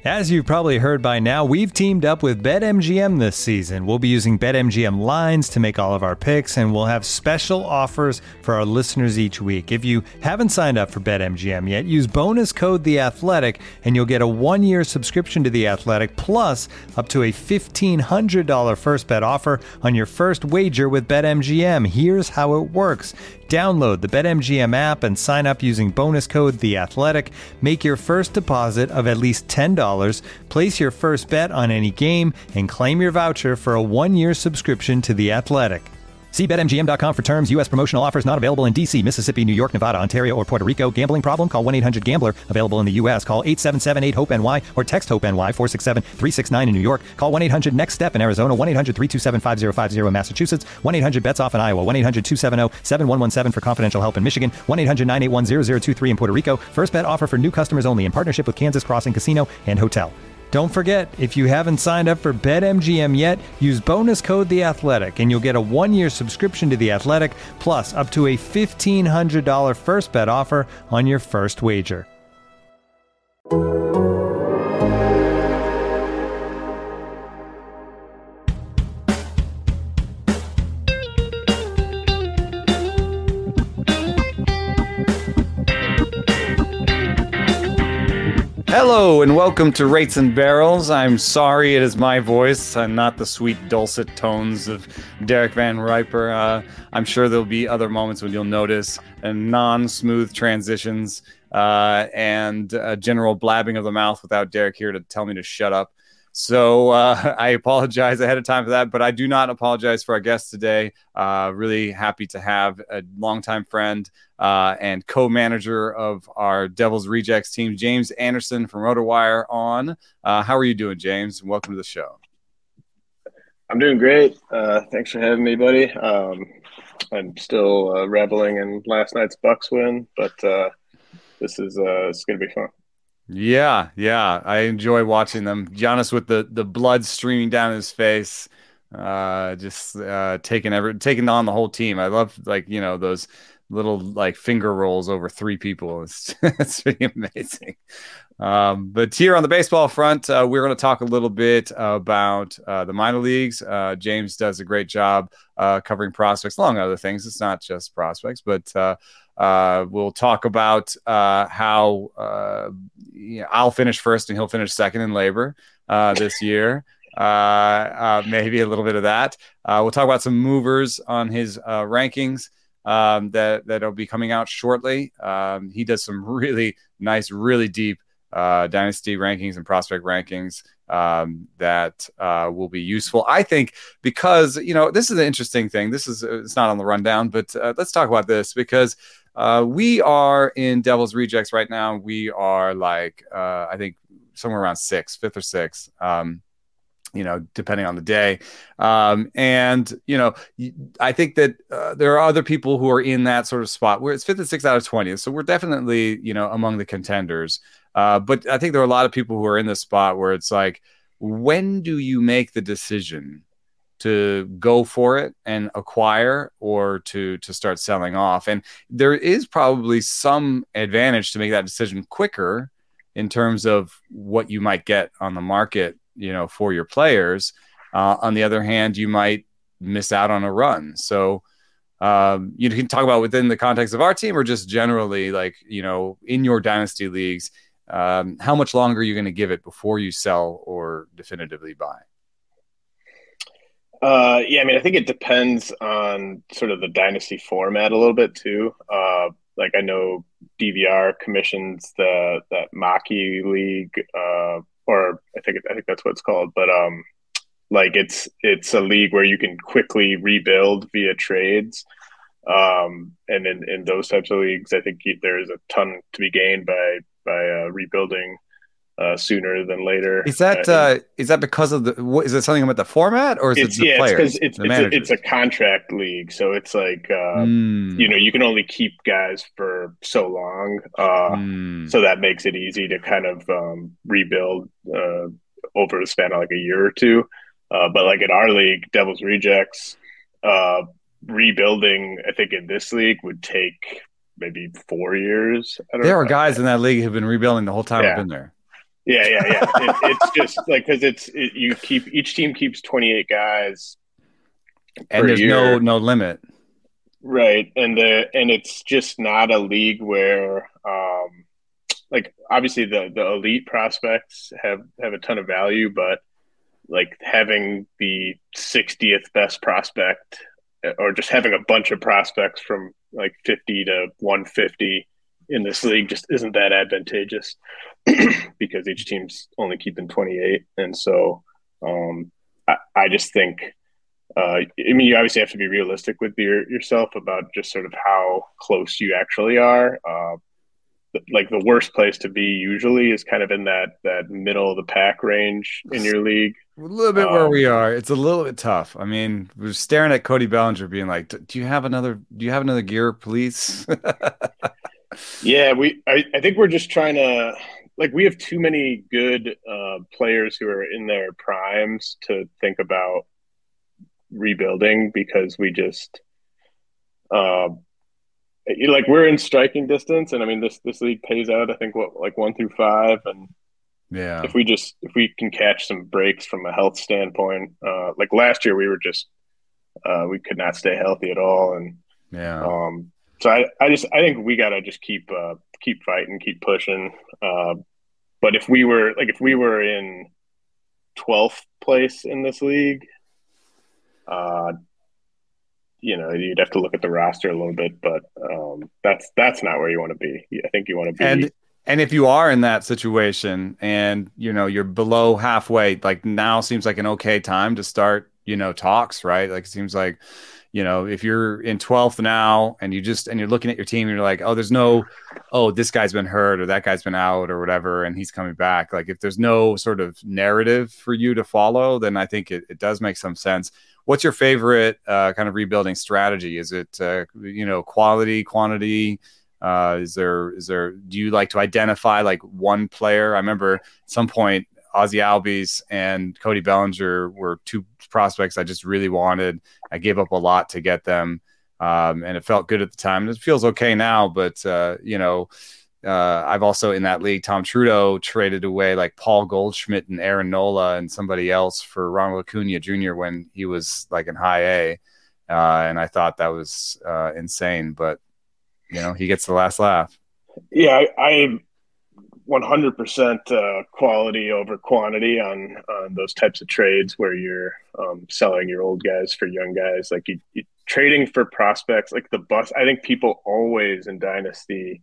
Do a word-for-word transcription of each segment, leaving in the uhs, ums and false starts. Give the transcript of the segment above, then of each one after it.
As you've probably heard by now, we've teamed up with BetMGM this season. We'll be using BetMGM lines to make all of our picks, and we'll have special offers for our listeners each week. If you haven't signed up for BetMGM yet, use bonus code The Athletic, and you'll get a one-year subscription to The Athletic, plus up to a fifteen hundred dollars first bet offer on your first wager with BetMGM. Here's how it works. Download the BetMGM app and sign up using bonus code The Athletic. Make your first deposit of at least ten dollars. Place your first bet on any game and claim your voucher for a one-year subscription to The Athletic. See Bet M G M dot com for terms. U S promotional offers not available in D C, Mississippi, New York, Nevada, Ontario, or Puerto Rico. Gambling problem? Call one eight hundred gambler. Available in the U S. Call eight seven seven eight hope N Y or text HOPE-NY four six seven three six nine in New York. Call one eight hundred next step in Arizona. one eight hundred three two seven five zero five zero in Massachusetts. one eight hundred bets off in Iowa. one eight hundred two seven zero seven one one seven for confidential help in Michigan. one eight hundred nine eight one zero zero two three in Puerto Rico. First bet offer for new customers only in partnership with Kansas Crossing Casino and Hotel. Don't forget, if you haven't signed up for BetMGM yet, use bonus code The Athletic, and you'll get a one-year subscription to The Athletic, plus up to a fifteen hundred dollars first bet offer on your first wager. Hello and welcome to Rates and Barrels. I'm sorry it is my voice and not the sweet dulcet tones of Derek Van Riper. Uh, I'm sure there'll be other moments when you'll notice uh, non-smooth transitions uh, and uh, general blabbing of the mouth without Derek here to tell me to shut up. So uh, I apologize ahead of time for that, but I do not apologize for our guest today. Uh, really happy to have a longtime friend uh, and co-manager of our Devil's Rejects team, James Anderson from RotoWire on. Uh, how are you doing, James? Welcome to the show. I'm doing great. Uh, thanks for having me, buddy. Um, I'm still uh, reveling in last night's Bucks win, but uh, this is uh, it's going to be fun. Yeah, yeah, I enjoy watching them. Giannis with the, the blood streaming down his face, uh, just uh, taking every taking on the whole team. I love like you know those little like finger rolls over three people. It's it's pretty amazing. Um, but here on the baseball front, uh, we're going to talk a little bit about uh, the minor leagues. Uh, James does a great job uh, covering prospects, among other things. It's not just prospects, but uh, uh, we'll talk about uh, how uh, you know, I'll finish first and he'll finish second in labor uh, this year. Uh, uh, maybe a little bit of that. Uh, we'll talk about some movers on his uh, rankings um, that that'll be coming out shortly. Um, he does some really nice, really deep uh, dynasty rankings and prospect rankings um, that uh, will be useful, I think, because you know this is an interesting thing. This is it's not on the rundown, but uh, let's talk about this because uh, we are in Devil's Rejects right now. We are like uh, I think somewhere around six, fifth or sixth. Um, you know, depending on the day. Um, and, you know, I think that uh, there are other people who are in that sort of spot where it's fifth and sixth out of twentieth. So we're definitely, you know, among the contenders. Uh, but I think there are a lot of people who are in this spot where it's like, when do you make the decision to go for it and acquire or to, to start selling off? And there is probably some advantage to make that decision quicker in terms of what you might get on the market, you know, for your players. Uh, on the other hand, you might miss out on a run. So um, you can talk about within the context of our team or just generally like, you know, in your dynasty leagues, um, how much longer are you going to give it before you sell or definitively buy? Uh, yeah, I mean, I think it depends on sort of the dynasty format a little bit too. Uh, like I know D V R commissions the that Maki League, uh, or I think I think that's what it's called. But um, like it's it's a league where you can quickly rebuild via trades, um, and in, in those types of leagues, I think there's a ton to be gained by by uh, rebuilding uh, sooner than later. Is that uh, uh, is that because of the? What, is it something about the format or is it's, it the yeah, players? It's, it's, the it's, a, it's a contract league, so it's like uh, mm. you know you can only keep guys for so long, uh, mm. so that makes it easy to kind of um, rebuild uh, over the span of like a year or two. Uh, but like in our league, Devil's Rejects, uh, rebuilding, I think in this league would take maybe four years. I don't there know. are guys in that league who've been rebuilding the whole time yeah. I've been there. Yeah, yeah, yeah. It, it's just like because it's it, you keep each team keeps twenty-eight guys And per there's no year, no limit. right? And the and it's just not a league where um like obviously the the elite prospects have have a ton of value, but like having the sixtieth best prospect or just having a bunch of prospects from like fifty to one hundred fifty in this league just isn't that advantageous because each team's only keeping twenty-eight. And so um, I, I just think, uh, I mean, you obviously have to be realistic with your, yourself about just sort of how close you actually are. Uh, like the worst place to be usually is kind of in that that middle of the pack range in your league. A little bit where Um, we are, it's a little bit tough. I mean, we're staring at Cody Bellinger, being like, "Do you have another? Do you have another gear, please?" yeah, we. I, I think we're just trying to like we have too many good uh, players who are in their primes to think about rebuilding because we just uh, like we're in striking distance, and I mean this this league pays out. I think what like one through five, and Yeah, if we just if we can catch some breaks from a health standpoint, uh, like last year we were just uh, we could not stay healthy at all, and yeah. um, so I I just I think we gotta just keep uh, keep fighting, keep pushing. Uh, but if we were like if we were in twelfth place in this league, uh, you know, you'd have to look at the roster a little bit, but um, that's that's not where you want to be. I think you want to be. And and if you are in that situation and you know you're below halfway, like now seems like an okay time to start, you know, talks, right? Like it seems like, you know, if you're in twelfth now and you just and you're looking at your team and you're like, oh, there's no, oh, this guy's been hurt or that guy's been out or whatever, and he's coming back. Like if there's no sort of narrative for you to follow, then I think it, it does make some sense. What's your favorite uh, kind of rebuilding strategy? Is it uh, you know, quality, quantity? Uh, is there is there do you like to identify like one player? I remember at some point Ozzy Albies and Cody Bellinger were two prospects I just really wanted. I gave up a lot to get them, um, and it felt good at the time. It feels okay now, but uh, you know, uh, I've also in that league, Tom Trudeau traded away like Paul Goldschmidt and Aaron Nola and somebody else for Ronald Acuna Junior when he was like in high A, uh, and I thought that was uh, insane. But you know, he gets the last laugh. Yeah, I, I one hundred percent uh, quality over quantity on on those types of trades where you're um, selling your old guys for young guys. Like you, you, trading for prospects, like the bust. I think people always in Dynasty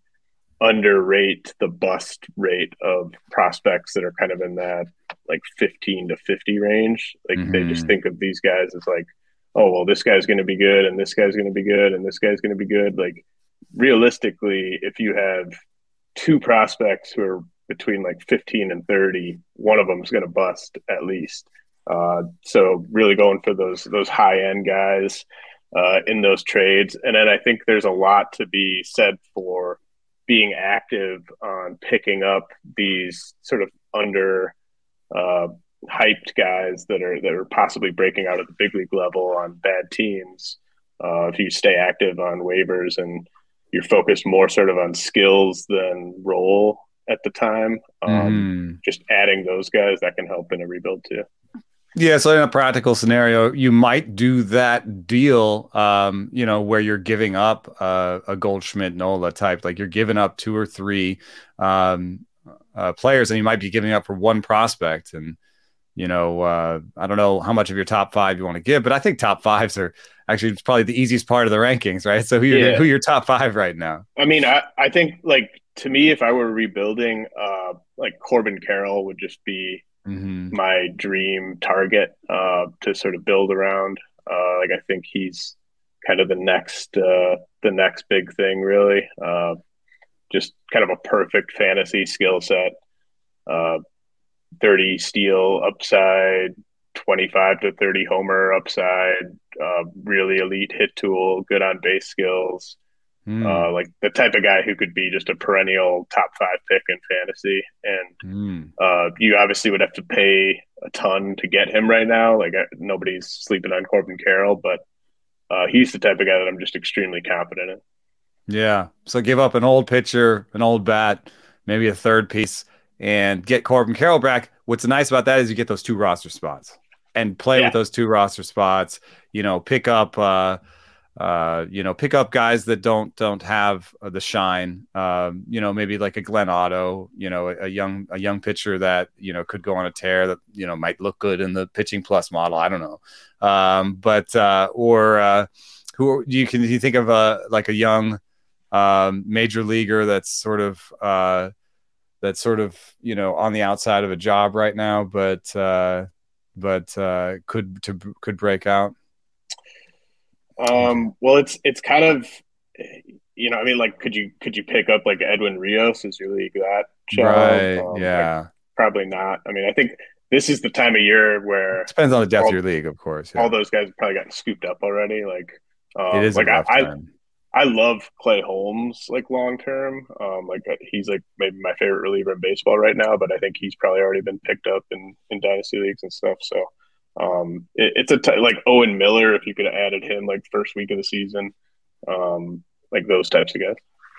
underrate the bust rate of prospects that are kind of in that like fifteen to fifty range. Like mm-hmm. They just think of these guys as like, oh, well, this guy's going to be good and this guy's going to be good and this guy's going to be good. Like realistically, if you have two prospects who are between like fifteen and thirty, one of them is going to bust at least. Uh, so really going for those those high end guys uh, in those trades. And then I think there's a lot to be said for being active on picking up these sort of under uh, hyped guys that are that are possibly breaking out at the big league level on bad teams. Uh, if you stay active on waivers and you're focused more sort of on skills than role at the time, um, mm. just adding those guys that can help in a rebuild too. Yeah, so in a practical scenario, you might do that deal, um, you know, where you're giving up uh, a Goldschmidt Nola type, like you're giving up two or three um, uh, players, and you might be giving up for one prospect. And you know, uh, I don't know how much of your top five you want to give, but I think top fives are actually it's probably the easiest part of the rankings, right? So who are yeah. who are your top five right now? I mean, I, I think like to me, if I were rebuilding, uh, like Corbin Carroll would just be mm-hmm. my dream target uh, to sort of build around. Uh, like I think he's kind of the next uh, the next big thing, really. Uh, just kind of a perfect fantasy skill set. Uh, thirty steal upside, twenty-five to thirty homer upside, uh, really elite hit tool, good on base skills. Mm. Uh, like the type of guy who could be just a perennial top five pick in fantasy. And mm. uh, you obviously would have to pay a ton to get him right now. Like nobody's sleeping on Corbin Carroll, but uh, he's the type of guy that I'm just extremely confident in. Yeah. So give up an old pitcher, an old bat, maybe a third piece and get Corbin Carroll back. What's nice about that is you get those two roster spots and play Yeah. with those two roster spots. You know, pick up, uh, uh, you know, pick up guys that don't don't have the shine. Um, you know, maybe like a Glenn Otto. You know, a, a young a young pitcher that you know could go on a tear that you know might look good in the pitching plus model. I don't know, um, but uh, or uh, who you can you think of a like a young um, major leaguer that's sort of. Uh, that's sort of, you know, on the outside of a job right now, but, uh, but, uh, could, to, could break out. Um, well, it's, it's kind of, you know, I mean, like, could you, could you pick up like Edwin Rios as your league that shallow? Right. Um, yeah. Like, probably not. I mean, I think this is the time of year where it depends on the depth all, of your league, of course. Yeah. All those guys have probably gotten scooped up already. Like, um, it is like a rough I, time. I love Clay Holmes, like long term. Um, like he's like maybe my favorite reliever in baseball right now, but I think he's probably already been picked up in, in dynasty leagues and stuff. So um, it, it's a t- like Owen Miller, if you could have added him like first week of the season, um, like those types of guys.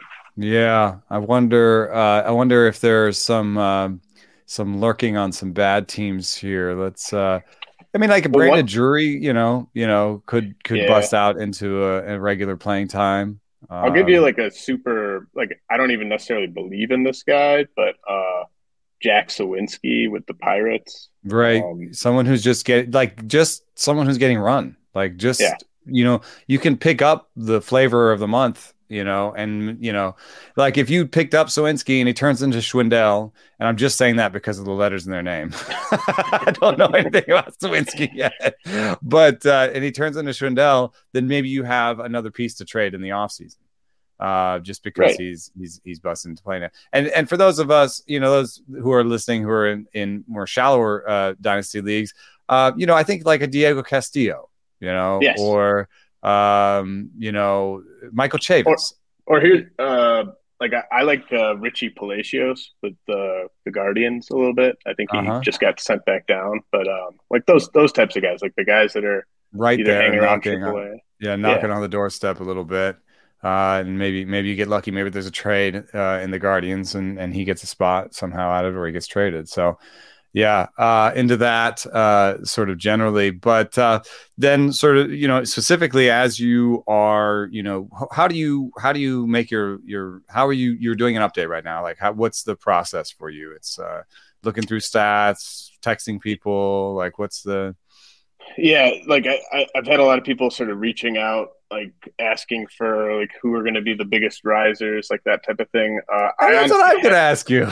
Yeah, I wonder. Uh, I wonder if there's some um, some lurking on some bad teams here. Let's. Uh, I mean, like a Well, Brandon what- Drury, you know, you know, could could Yeah. bust out into a, a regular playing time. I'll give you Um, like a super like I don't even necessarily believe in this guy, but uh, Jack Sawinski with the Pirates. right, Um, someone who's just getting like just someone who's getting run, like just Yeah. you know, you can pick up the flavor of the month. You know, and you know, like if you picked up Sawinski and he turns into Schwindel, and I'm just saying that because of the letters in their name. I don't know anything about Sawinski yet, but uh, and he turns into Schwindel, then maybe you have another piece to trade in the offseason. Uh, just because Right. he's he's he's busting into play now. And and for those of us, you know, those who are listening who are in, in more shallower uh, dynasty leagues, uh, you know, I think like a Diego Castillo, you know, Yes. or um, you know, Michael Chavis. Or here, uh, like I, I like uh, Richie Palacios with the the Guardians a little bit. I think he Uh-huh. just got sent back down, but um, like those those types of guys, like the guys that are right either there hanging around knocking triple on, A. yeah, knocking on the doorstep a little bit. Uh, and maybe maybe you get lucky. Maybe there's a trade uh, in the Guardians, and, and he gets a spot somehow out of it, or he gets traded. So, yeah, uh, into that uh, sort of generally. But uh, then, sort of, you know, specifically as you are, you know, how do you how do you make your your how are you you're doing an update right now? Like, how, what's the process for you? It's uh, looking through stats, texting people. Like, what's the Yeah, like I, I, I've had a lot of people sort of reaching out, like asking for like who are going to be the biggest risers, like that type of thing. Uh, I that's what I'm going to ask you.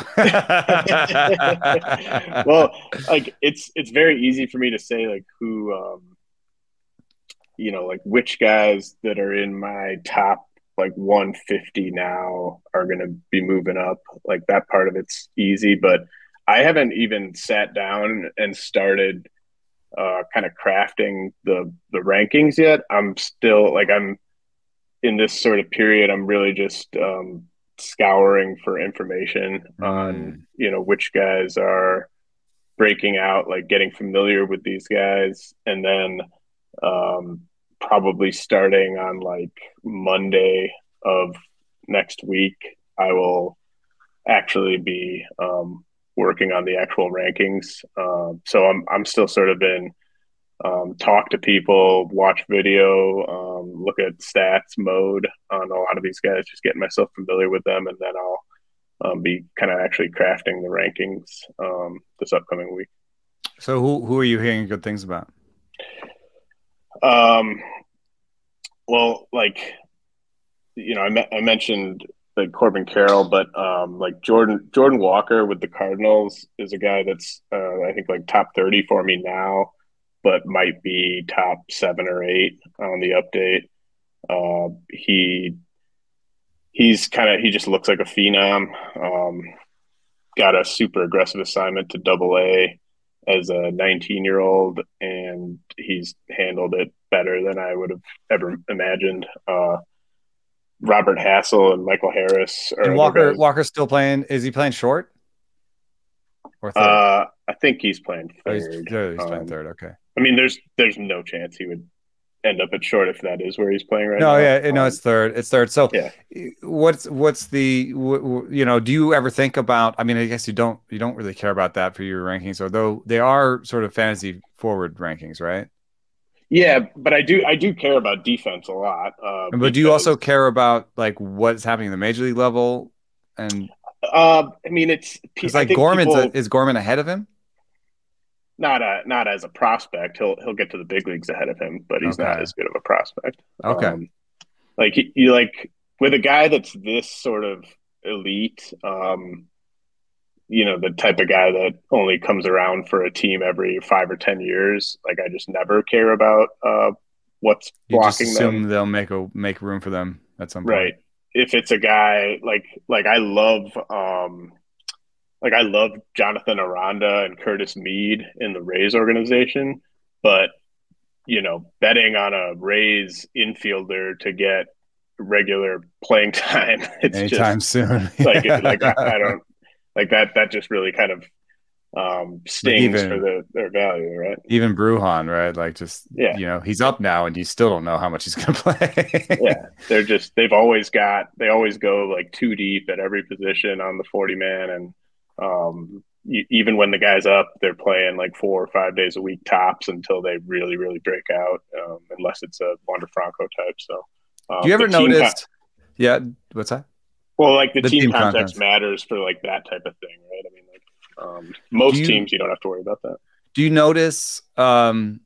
well, like it's it's very easy for me to say like who, um, you know, like which guys that are in my top like one fifty now are going to be moving up. Like that part of it's easy, but I haven't even sat down and started uh, kind of crafting the the rankings yet. I'm still like I'm in this sort of period. I'm really just um, scouring for information Mm. on you know which guys are breaking out, like getting familiar with these guys, and then um, probably starting on like Monday of next week, I will actually be um, working on the actual rankings. Um, so I'm I'm still sort of in um, talk to people, watch video, um, look at stats mode on a lot of these guys, just getting myself familiar with them, and then I'll um, be kind of actually crafting the rankings um, this upcoming week. So who who are you hearing good things about? Um, well, like you know, I, me- I mentioned like Corbin Carroll, but um, like Jordan Jordan Walker with the Cardinals is a guy that's uh, I think like top thirty for me now, but might be top seven or eight on the update. Uh, he he's kind of he just looks like a phenom. Um, got a super aggressive assignment to Double A as a nineteen year old, and he's handled it better than I would have ever imagined. Uh, Robert Hassel and Michael Harris are And other Walker guys. Walker's still playing. Is he playing short or third? Uh, I think he's playing Oh, he's, third. oh, he's playing Um, third. Okay. I mean, there's there's no chance he would end up at short if that is where he's playing right No, now. yeah, no, Um, it's third. It's third. So, yeah. what's what's the wh- wh- you know? Do you ever think about? I mean, I guess you don't. You don't really care about that for your rankings, although they are sort of fantasy forward rankings, right? Yeah, but I do I do care about defense a lot uh, But do you also because care about like what's happening at the major league level? And uh, I mean it's because I like think Gorman's a, people is Gorman ahead of him? not a, not as a prospect. He'll he'll get to the big leagues ahead of him, but he's not Okay. as good of a prospect. Okay. Um, like he, you like with a guy that's this sort of elite, um, you know, the type of guy that only comes around for a team every five or ten years. Like I just never care about uh, what's You just blocking them. assume they'll make a make room for them at some point. Right. If it's a guy like like I love um like I love Jonathan Aranda and Curtis Mead in the Rays organization, but you know, betting on a Rays infielder to get regular playing time, it's Anytime just soon. like like I, I don't like that that just really kind of um Like stings for even the their value, right? even Bruhan, right? Like just Yeah. you know, he's up now and you still don't know how much he's gonna play. Yeah. They're just they've always got they always go like two deep at every position on the forty man and um even when the guy's up, they're playing like four or five days a week tops until they really, really break out, um, unless it's a Wander Franco type. So, um, Do you ever notice? Con- yeah, what's that? well, like the, The team, team context context. matters for like that type of thing, right? I mean, like um, most you, teams, you don't have to worry about that. Do you notice, um,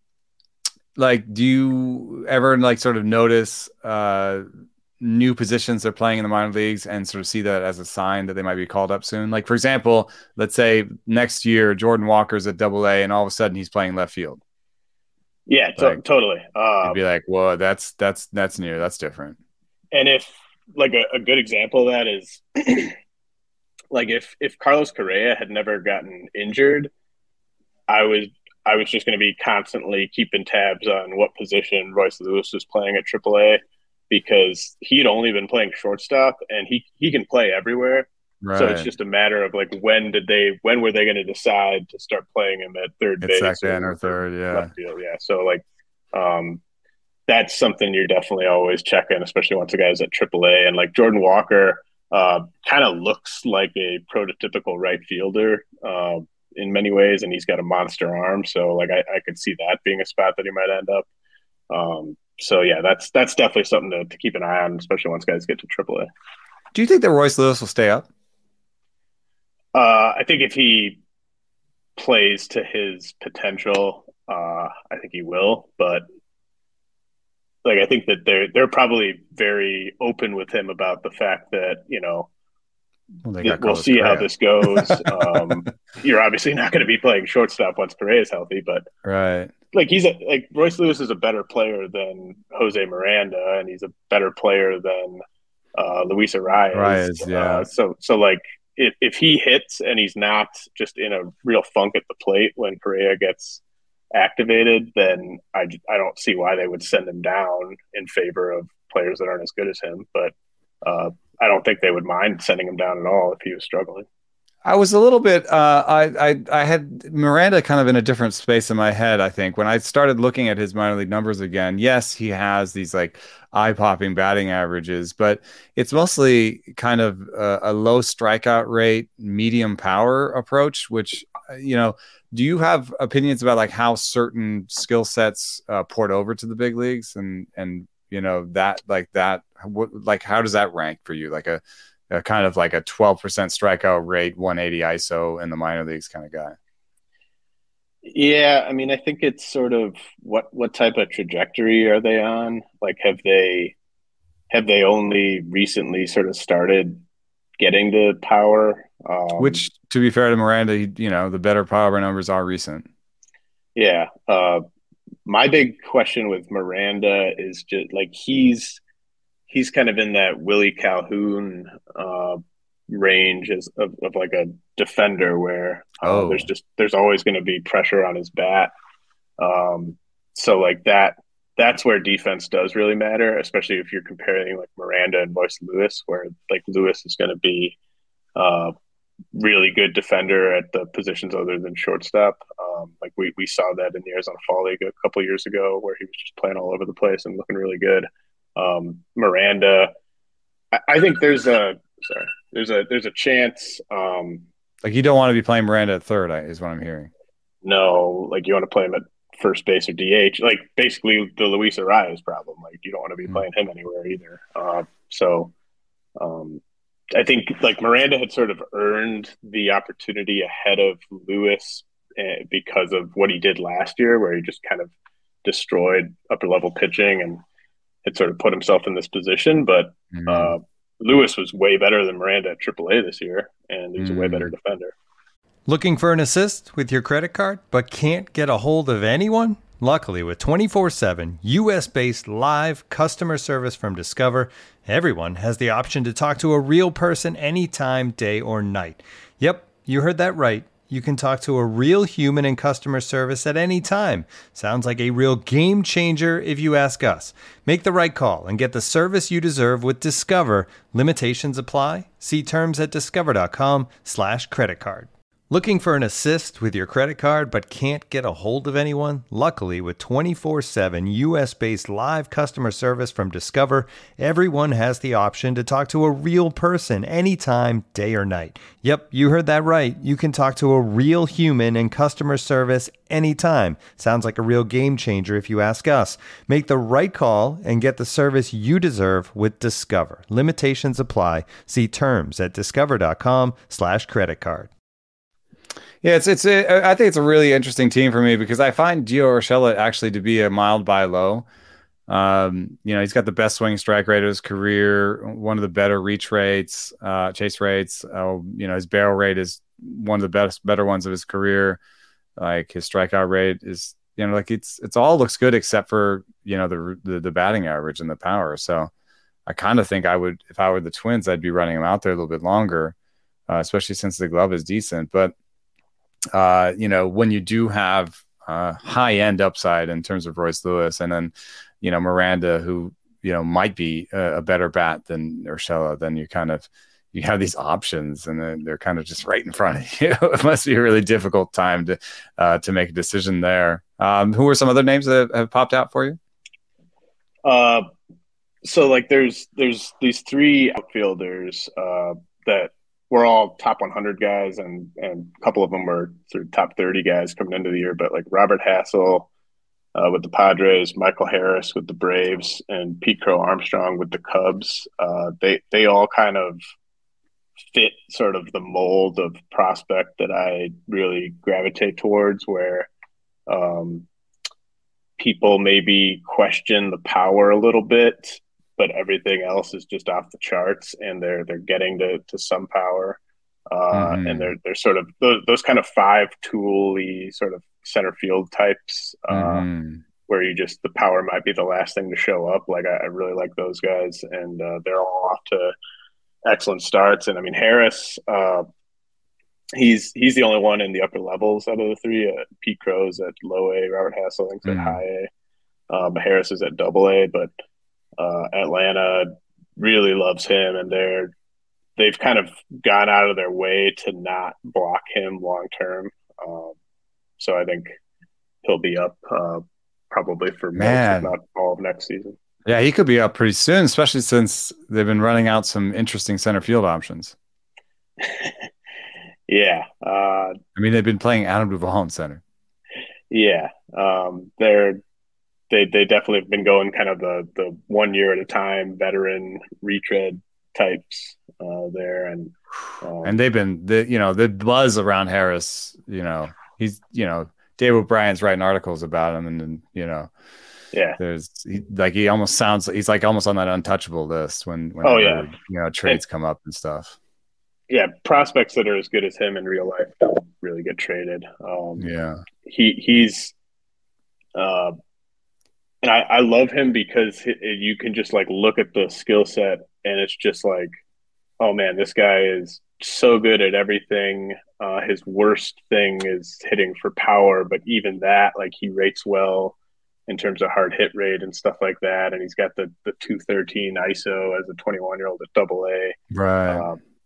like, do you ever like sort of notice uh, new positions they're playing in the minor leagues and sort of see that as a sign that they might be called up soon? Like, for example, let's say next year Jordan Walker's at Double A, and all of a sudden he's playing left field. Yeah, to- like, totally. Um, you'd be like, "Whoa, that's that's that's new. That's different." And if like a, a good example of that is like if if Carlos Correa had never gotten injured, I was I was just going to be constantly keeping tabs on what position Royce Lewis was playing at triple A because he'd only been playing shortstop and he he can play everywhere. Right. So it's just a matter of like when did they when were they going to decide to start playing him at third it's base second or, or third, yeah. left field, yeah. So like um, that's something you're definitely always checking, especially once a guy's at triple A. And like Jordan Walker uh, kind of looks like a prototypical right fielder. Uh, in many ways, and he's got a monster arm. So like I, I could see that being a spot that he might end up. Um, so yeah, that's that's definitely something to, to keep an eye on, especially once guys get to triple A. Do you think that Royce Lewis will stay up? Uh, I think if he plays to his potential, uh, I think he will. But like I think that they're they're probably very open with him about the fact that, you know, Well, we'll see Correa. How this goes. Um, you're obviously not going to be playing shortstop once Correa is healthy, but right, like he's a, like Royce Lewis is a better player than Jose Miranda, and he's a better player than uh, Luis Arias. Arias, yeah. Uh, so so like if if he hits and he's not just in a real funk at the plate when Correa gets activated, then I I don't see why they would send him down in favor of players that aren't as good as him, but. Uh, I don't think they would mind sending him down at all if he was struggling. I was a little bit. Uh, I, I I had Miranda kind of in a different space in my head. I think when I started looking at his minor league numbers again, yes, he has these like eye-popping batting averages, but it's mostly kind of a, a low strikeout rate, medium power approach. Which you know, do you have opinions about like how certain skill sets uh, port over to the big leagues and and you know that like that what like how does that rank for you, like a, a kind of like a twelve percent strikeout rate, one eighty I S O in the minor leagues kind of guy? Yeah, I mean I think it's sort of what what type of trajectory are they on? Like have they have they only recently sort of started getting the power, um, which to be fair to Miranda, he, you know the better power numbers are recent. Yeah. uh My big question with Miranda is just like he's he's kind of in that Willie Calhoun uh, range as of, of like a defender where uh, oh. there's just there's always going to be pressure on his bat. Um, so like that that's where defense does really matter, especially if you're comparing like Miranda and Royce Lewis, where like Lewis is going to be uh, really good defender at the positions other than shortstop. Um, like we, we saw that in the Arizona Fall League a couple years ago where he was just playing all over the place and looking really good. Um, Miranda, I, I think there's a sorry, there's a there's a chance. Um, like you don't want to be playing Miranda at third, is what I'm hearing. No, like you want to play him at first base or D H, like basically the Luis Arias problem. Like you don't want to be mm-hmm. playing him anywhere either. Uh, so. Um, I think like Miranda had sort of earned the opportunity ahead of Lewis uh, because of what he did last year, where he just kind of destroyed upper level pitching and had sort of put himself in this position. But mm-hmm. uh, Lewis was way better than Miranda at triple A this year, and he was mm-hmm. a way better defender. Looking for an assist with your credit card, but can't get a hold of anyone? Luckily, with twenty-four seven U S-based live customer service from Discover, everyone has the option to talk to a real person anytime, day or night. Yep, you heard that right. You can talk to a real human in customer service at any time. Sounds like a real game changer if you ask us. Make the right call and get the service you deserve with Discover. Limitations apply. See terms at discover.com slash credit card. Looking for an assist with your credit card but can't get a hold of anyone? Luckily, with twenty-four seven U S-based live customer service from Discover, everyone has the option to talk to a real person anytime, day or night. Yep, you heard that right. You can talk to a real human in customer service anytime. Sounds like a real game changer if you ask us. Make the right call and get the service you deserve with Discover. Limitations apply. See terms at discover.com slash credit card. Yeah, it's it's a, I think it's a really interesting team for me because I find Gio Urshela actually to be a mild buy low. Um, you know, he's got the best swing strike rate of his career, one of the better reach rates, uh, chase rates. Uh, you know, his barrel rate is one of the best, better ones of his career. Like his strikeout rate is, you know, like it's it's all looks good except for you know the the, the batting average and the power. So I kind of think I would, if I were the Twins, I'd be running him out there a little bit longer, uh, especially since the glove is decent, but. Uh, you know, when you do have uh, high end upside in terms of Royce Lewis, and then, you know, Miranda, who, you know, might be a, a better bat than Urshela, then you kind of, you have these options and then they're kind of just right in front of you. It must be a really difficult time to, uh, to make a decision there. Um, who are some other names that have, have popped out for you? Uh, so like there's, there's these three outfielders uh, that, we're all top one hundred guys, and and a couple of them were sort of top thirty guys coming into the year. But like Robert Hassel uh, with the Padres, Michael Harris with the Braves, and Pete Crow Armstrong with the Cubs, uh, they they all kind of fit sort of the mold of prospect that I really gravitate towards, where um, people maybe question the power a little bit, but everything else is just off the charts, and they're they're getting to, to some power, uh, mm-hmm. and they're they're sort of those, those kind of five tool-y sort of center field types, uh, mm-hmm. where you just the power might be the last thing to show up. Like I, I really like those guys, and uh, they're all off to excellent starts. And I mean Harris, uh, he's he's the only one in the upper levels out of the three. Uh, Pete Crow's at low A, Robert Hassel I think's mm-hmm. at high A, uh, but Harris is at double A, but. Uh, Atlanta really loves him, and they're they've kind of gone out of their way to not block him long term. Um, so I think he'll be up uh, probably for most, if not all of next season. Yeah, he could be up pretty soon, especially since they've been running out some interesting center field options. yeah, uh, I mean they've been playing Adam Duvall in center. Yeah, um, they're. They they definitely have been going kind of the, the one year at a time veteran retread types uh, there, and um, and they've been the you know the buzz around Harris. You know he's you know Dave O'Brien's writing articles about him, and, and you know yeah, there's he, like he almost sounds he's like almost on that untouchable list when when oh yeah you know trades and, come up and stuff. Yeah, prospects that are as good as him in real life don't really get traded. Um, yeah, he he's. Uh, And I, I love him because you can just like look at the skill set and it's just like, oh man, this guy is so good at everything. Uh, his worst thing is hitting for power, but even that, like he rates well in terms of hard hit rate and stuff like that. And he's got the the two thirteen I S O as a twenty-one year old at double A. Right. Um,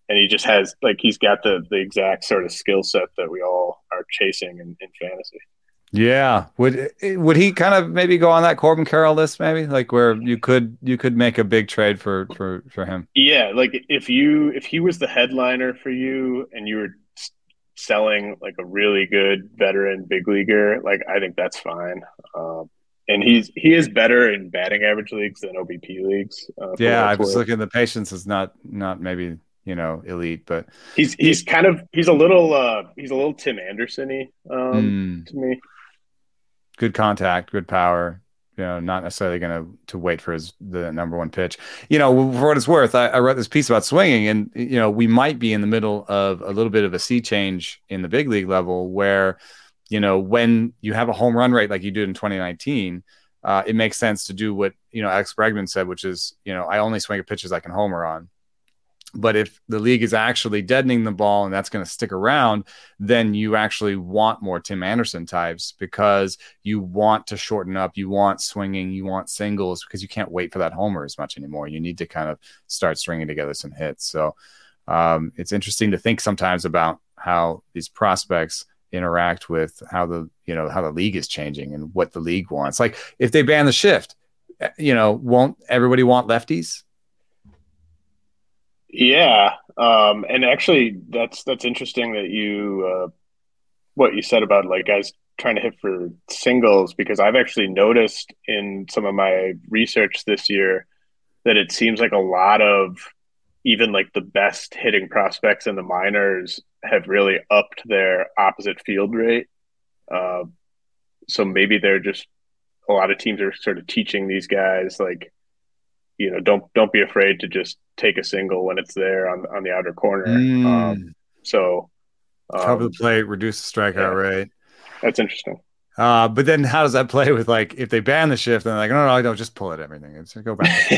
and he just has like he's got the the exact sort of skill set that we all are chasing in, in fantasy. Yeah. Would would he kind of maybe go on that Corbin Carroll list, maybe like where you could you could make a big trade for for for him? Yeah, like if you if he was the headliner for you and you were selling like a really good veteran big leaguer, like I think that's fine. Um, and he's he is better in batting average leagues than O B P leagues. Uh, Yeah, I was looking. The patience is not not maybe you know elite, but he's he's he, kind of he's a little uh, he's a little Tim Anderson-y um, mm, to me. Good contact, good power. You know, not necessarily going to to wait for his the number one pitch. You know, for what it's worth, I, I wrote this piece about swinging, and you know, we might be in the middle of a little bit of a sea change in the big league level, where you know when you have a home run rate like you did in twenty nineteen, uh, it makes sense to do what you know Alex Bregman said, which is you know I only swing at pitches I can homer on. But if the league is actually deadening the ball and that's going to stick around, then you actually want more Tim Anderson types because you want to shorten up, you want swinging, you want singles because you can't wait for that homer as much anymore. You need to kind of start stringing together some hits. So um, it's interesting to think sometimes about how these prospects interact with how the, you know, how the league is changing and what the league wants. Like if they ban the shift, you know, won't everybody want lefties? Yeah, um, and actually, that's that's interesting that you uh, what you said about like guys trying to hit for singles because I've actually noticed in some of my research this year that it seems like a lot of even like the best hitting prospects in the minors have really upped their opposite field rate. Uh, so maybe they're just a lot of teams are sort of teaching these guys like. You know, don't don't be afraid to just take a single when it's there on on the outer corner. Mm. Um, so um, cover the plate, reduce the strikeout yeah, rate. That's interesting. Uh, but then how does that play with like if they ban the shift? Then like no, no, no, just pull it. Everything. It's go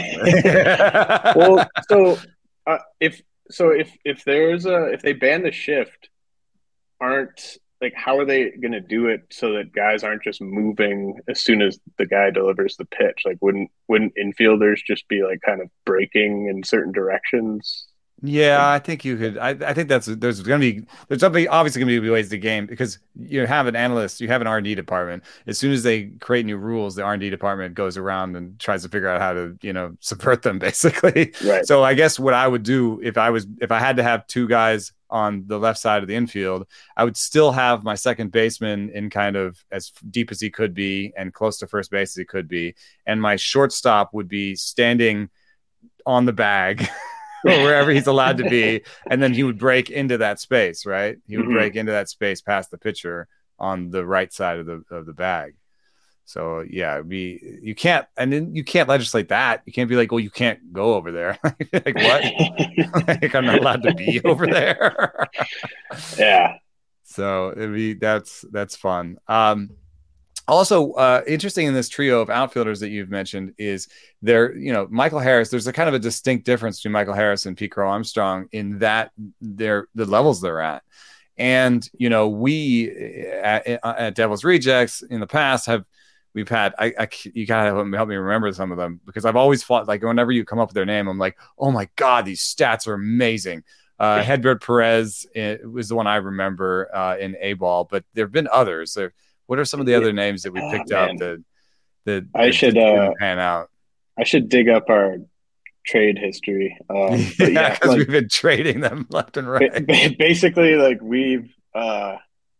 back. Well, so uh, if so if if there's a if they ban the shift, aren't like how are they going to do it so that guys aren't just moving as soon as the guy delivers the pitch? Like wouldn't wouldn't infielders just be like kind of breaking in certain directions? Yeah, I think you could. I, I think that's there's going to be there's something obviously going to be ways to game because you have an analyst, you have an R and D department. As soon as they create new rules, the R and D department goes around and tries to figure out how to you know subvert them basically. Right. So I guess what I would do if I was if I had to have two guys on the left side of the infield, I would still have my second baseman in kind of as deep as he could be and close to first base as he could be, and my shortstop would be standing on the bag. Or wherever he's allowed to be, and then he would break into that space, right? He would mm-hmm. break into that space past the pitcher on the right side of the of the bag. So yeah, it'd be you can't, and then you can't legislate that. You can't be like, "Oh, you can't go over there." Like what? Like I'm not allowed to be over there. Yeah. So it'd be that's that's fun. Um, Also, uh, interesting in this trio of outfielders that you've mentioned is there, you know, Michael Harris, there's a kind of a distinct difference between Michael Harris and Pete Crow Armstrong in that they're the levels they're at. And, you know, we at, at Devil's Rejects in the past have, we've had, I, I you gotta help me remember some of them because I've always thought like whenever you come up with their name, I'm like, oh my God, these stats are amazing. Uh, Hedbert Perez was the one I remember uh, in A-ball, but there've been others. There, What are some of the other names that we picked oh, up that that I should uh, pan out? I should dig up our trade history. Um, yeah, because yeah, like, we've been trading them left and right. Basically, like we've, uh,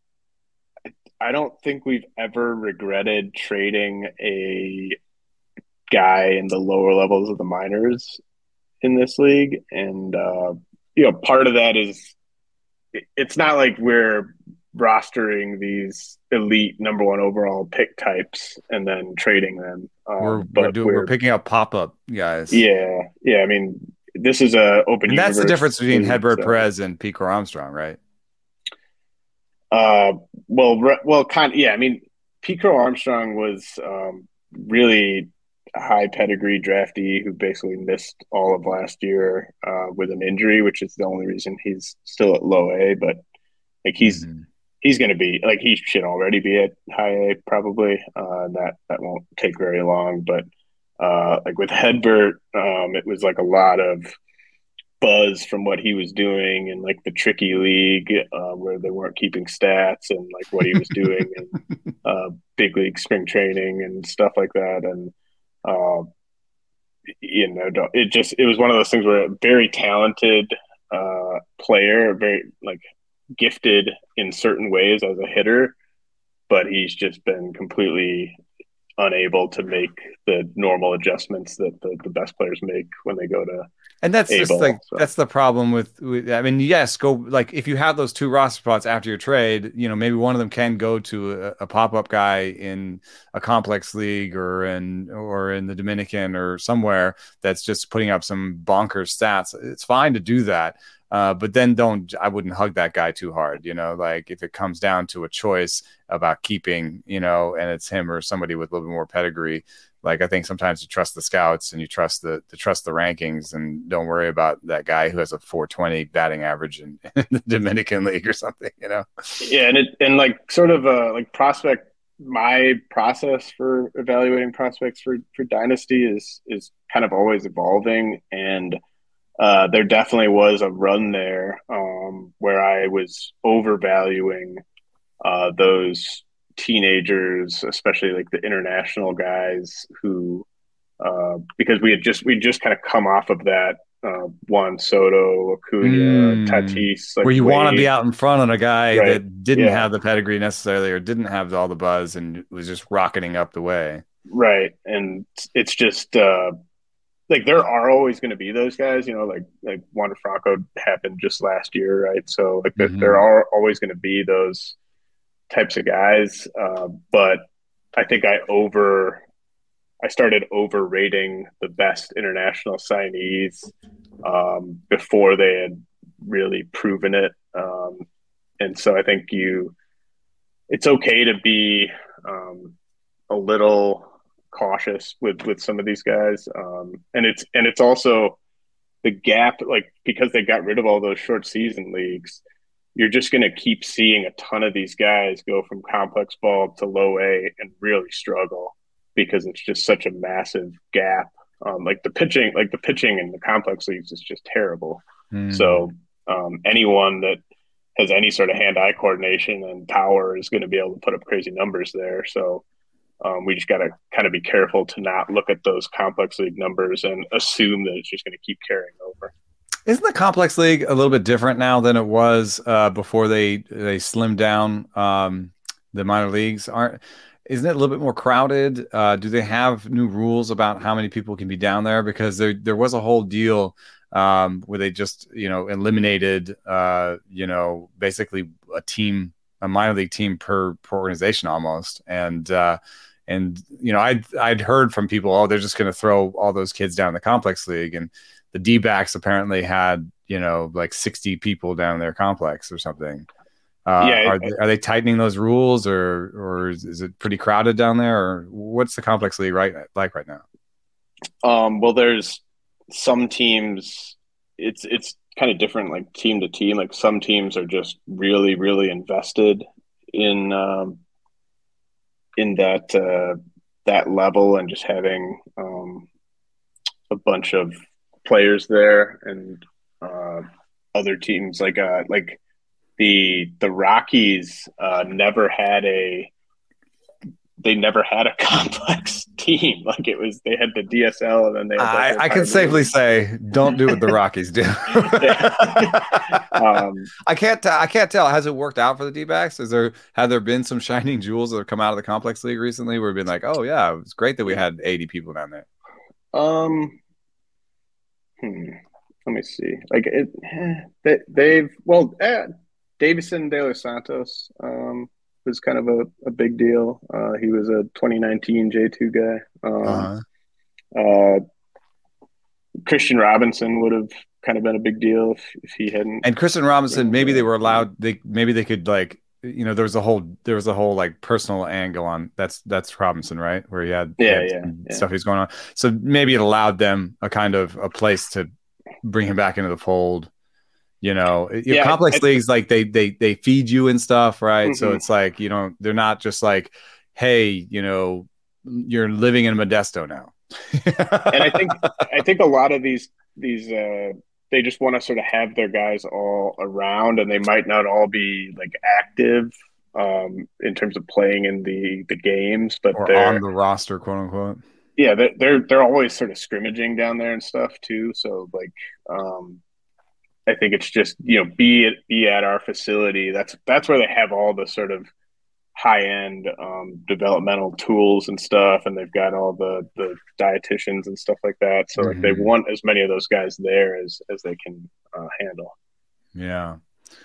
I don't think we've ever regretted trading a guy in the lower levels of the minors in this league, and uh, you know, part of that is it's not like we're rostering these elite number one overall pick types and then trading them. Um, we're but we're, doing, we're, we're picking up pop up guys. Yeah, yeah. I mean, this is a open. And that's the difference between Hedbert so. Perez and Pete Crow Armstrong, right? Uh, well, re- well, kind of, yeah. I mean, Pete Crow Armstrong was um, really a high pedigree draftee who basically missed all of last year uh, with an injury, which is the only reason he's still at low A. But like he's. Mm-hmm. He's going to be like he should already be at high A probably. Uh, that that won't take very long. But uh, like with Hedbert, um, it was like a lot of buzz from what he was doing in like the tricky league uh, where they weren't keeping stats and like what he was doing in uh, big league spring training and stuff like that. And, uh, you know, it just, it was one of those things where a very talented uh, player, very like gifted in certain ways as a hitter, but he's just been completely unable to make the normal adjustments that the, the best players make when they go to and that's A just ball, like so. that's the problem with, with I mean, yes, go like if you have those two roster spots after your trade, you know, maybe one of them can go to a, a pop-up guy in a complex league or in or in the Dominican or somewhere that's just putting up some bonkers stats. It's fine to do that. Uh, but then don't, I wouldn't hug that guy too hard, you know, like if it comes down to a choice about keeping, you know, and it's him or somebody with a little bit more pedigree. Like, I think sometimes you trust the scouts and you trust the, the trust the rankings and don't worry about that guy who has a four twenty batting average in, in the Dominican League or something, you know? Yeah. And it, and like sort of uh like prospect, my process for evaluating prospects for, for dynasty is, is kind of always evolving. And, Uh, there definitely was a run there um, where I was overvaluing uh, those teenagers, especially like the international guys who, uh, because we had just we just kind of come off of that uh, Juan Soto, Acuna, Mm. Tatis, like where you want to be wave. out in front of a guy Right. that didn't Yeah. have the pedigree necessarily or didn't have all the buzz and was just rocketing up the way. Right. And it's just uh, like there are always going to be those guys, you know, like like Wander Franco happened just last year, right? So like Mhm. there are always going to be those types of guys, uh, but I think I over I started overrating the best international signees um, before they had really proven it, um, and so I think you it's okay to be um, a little cautious with with some of these guys, um, and it's and it's also the gap, like because they got rid of all those short season leagues, you're just going to keep seeing a ton of these guys go from complex ball to low A and really struggle because it's just such a massive gap. Um, like the pitching, like the pitching in the complex leagues is just terrible. Mm. So um, anyone that has any sort of hand-eye coordination and power is going to be able to put up crazy numbers there. So um, we just got to kind of be careful to not look at those complex league numbers and assume that it's just going to keep carrying over. Isn't the complex league a little bit different now than it was uh, before they they slimmed down um, the minor leagues? Aren't isn't it a little bit more crowded? Uh, do they have new rules about how many people can be down there? Because there there was a whole deal um, where they just you know eliminated uh, you know basically a team, a minor league team per, per organization almost, and uh, and you know I'd I'd heard from people, oh, they're just going to throw all those kids down in the complex league, and the D-backs apparently had, you know, like sixty people down in their complex or something. Uh, Yeah, are I- they, are they tightening those rules, or or is, is it pretty crowded down there, or what's the complex league right like right now? Um, well, there's some teams. It's it's kind of different, like team to team. Like some teams are just really, really invested in um, in that uh, that level and just having um, a bunch of players there, and uh, other teams like uh, like the the Rockies uh, never had a they never had a complex team. Like it was, they had the D S L, and then they had I, like I can safely league. say, don't do what the Rockies do. um, I can't. T- I can't tell. Has it worked out for the D-backs? Is there have there been some shining jewels that have come out of the complex league recently? Where we've been like, oh yeah, it was great that we had eighty people down there. Um, hmm, let me see. Like it, they, they've well, eh, Davison De Los Santos um, was kind of a, a big deal. Uh, he was a twenty nineteen J two guy. Um, Uh-huh. uh, Christian Robinson would have kind of been a big deal if, if he hadn't. And Christian Robinson, maybe they were allowed. They maybe they could like you know there was a whole there was a whole like personal angle on that's that's Robinson, right, where he had, Yeah, he had yeah, yeah. stuff he's going on. So maybe it allowed them a kind of a place to bring him back into the fold. You know, your Yeah, complex I- I- leagues, like they they they feed you and stuff, right? So Mhm. it's like, you know, they're not just like, hey, you know, you're living in Modesto now. And I think I think a lot of these these uh, they just want to sort of have their guys all around, and they might not all be like active um, in terms of playing in the the games, but Or they're on the roster, quote unquote. yeah, they're they're, they're always sort of scrimmaging down there and stuff too. So like, um, I think it's just, you know, be it be at our facility. That's that's where they have all the sort of high end um, developmental tools and stuff, and they've got all the the dietitians and stuff like that. So like they Mm-hmm. want as many of those guys there as as they can uh, handle. Yeah.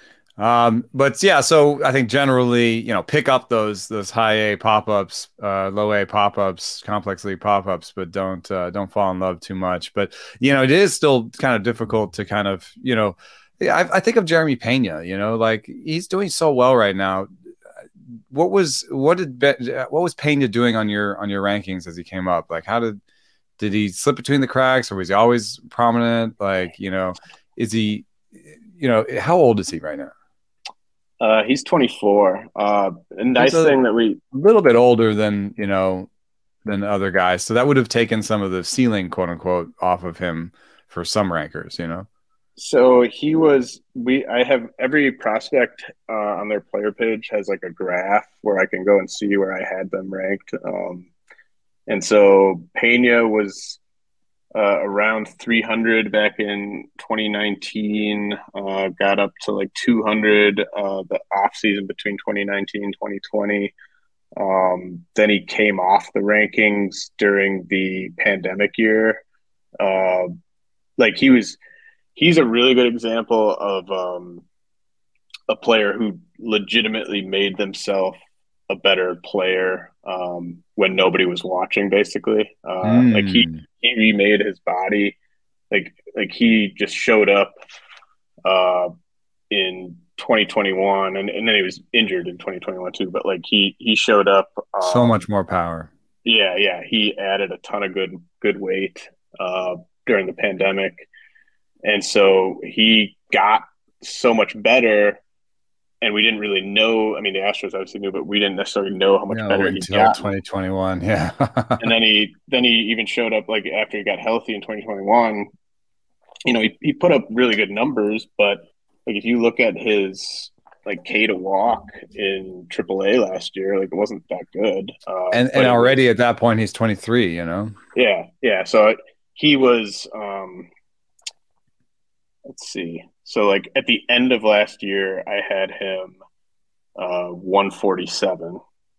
Um, but yeah, so I think generally, you know, pick up those those high A pop-ups, uh, low A pop-ups, complex league pop-ups, but don't uh, don't fall in love too much. But you know, it is still kind of difficult to kind of, you know, I, I think of Jeremy Pena, you know, like he's doing so well right now. What was what did what was Pena doing on your on your rankings as he came up? Like, how did did he slip between the cracks, or was he always prominent? Like, you know, is he, you know, how old is he right now? Uh, he's twenty-four. Uh, a nice a, thing that we a little bit older than, you know, than other guys. So that would have taken some of the ceiling, quote unquote, off of him for some rankers, you know? So he was, we, I have every prospect uh, on their player page has like a graph where I can go and see where I had them ranked. Um, and so Pena was uh, around three hundred back in twenty nineteen, uh, got up to like two hundred uh, the off season between twenty nineteen, twenty twenty. Um, then he came off the rankings during the pandemic year. Uh, like he was, he's a really good example of um, a player who legitimately made themselves a better player um, when nobody was watching, basically. Uh, mm. Like he, he remade his body. Like, like he just showed up uh, in twenty twenty-one, and, and then he was injured in twenty twenty-one too. But like he, he showed up. Um, so much more power. Yeah. Yeah. He added a ton of good, good weight uh, during the pandemic. And so he got so much better, and we didn't really know. I mean, the Astros obviously knew, but we didn't necessarily know how much no, better he got. twenty twenty-one, yeah. And then he then he even showed up like after he got healthy in twenty twenty-one. You know, he, he put up really good numbers, but like if you look at his like K to walk in triple A last year, like it wasn't that good. Uh, and and already was, at that point he's twenty-three. You know. Yeah, yeah. So he was. Um, Let's see. So, like at the end of last year, I had him uh, one forty-seven,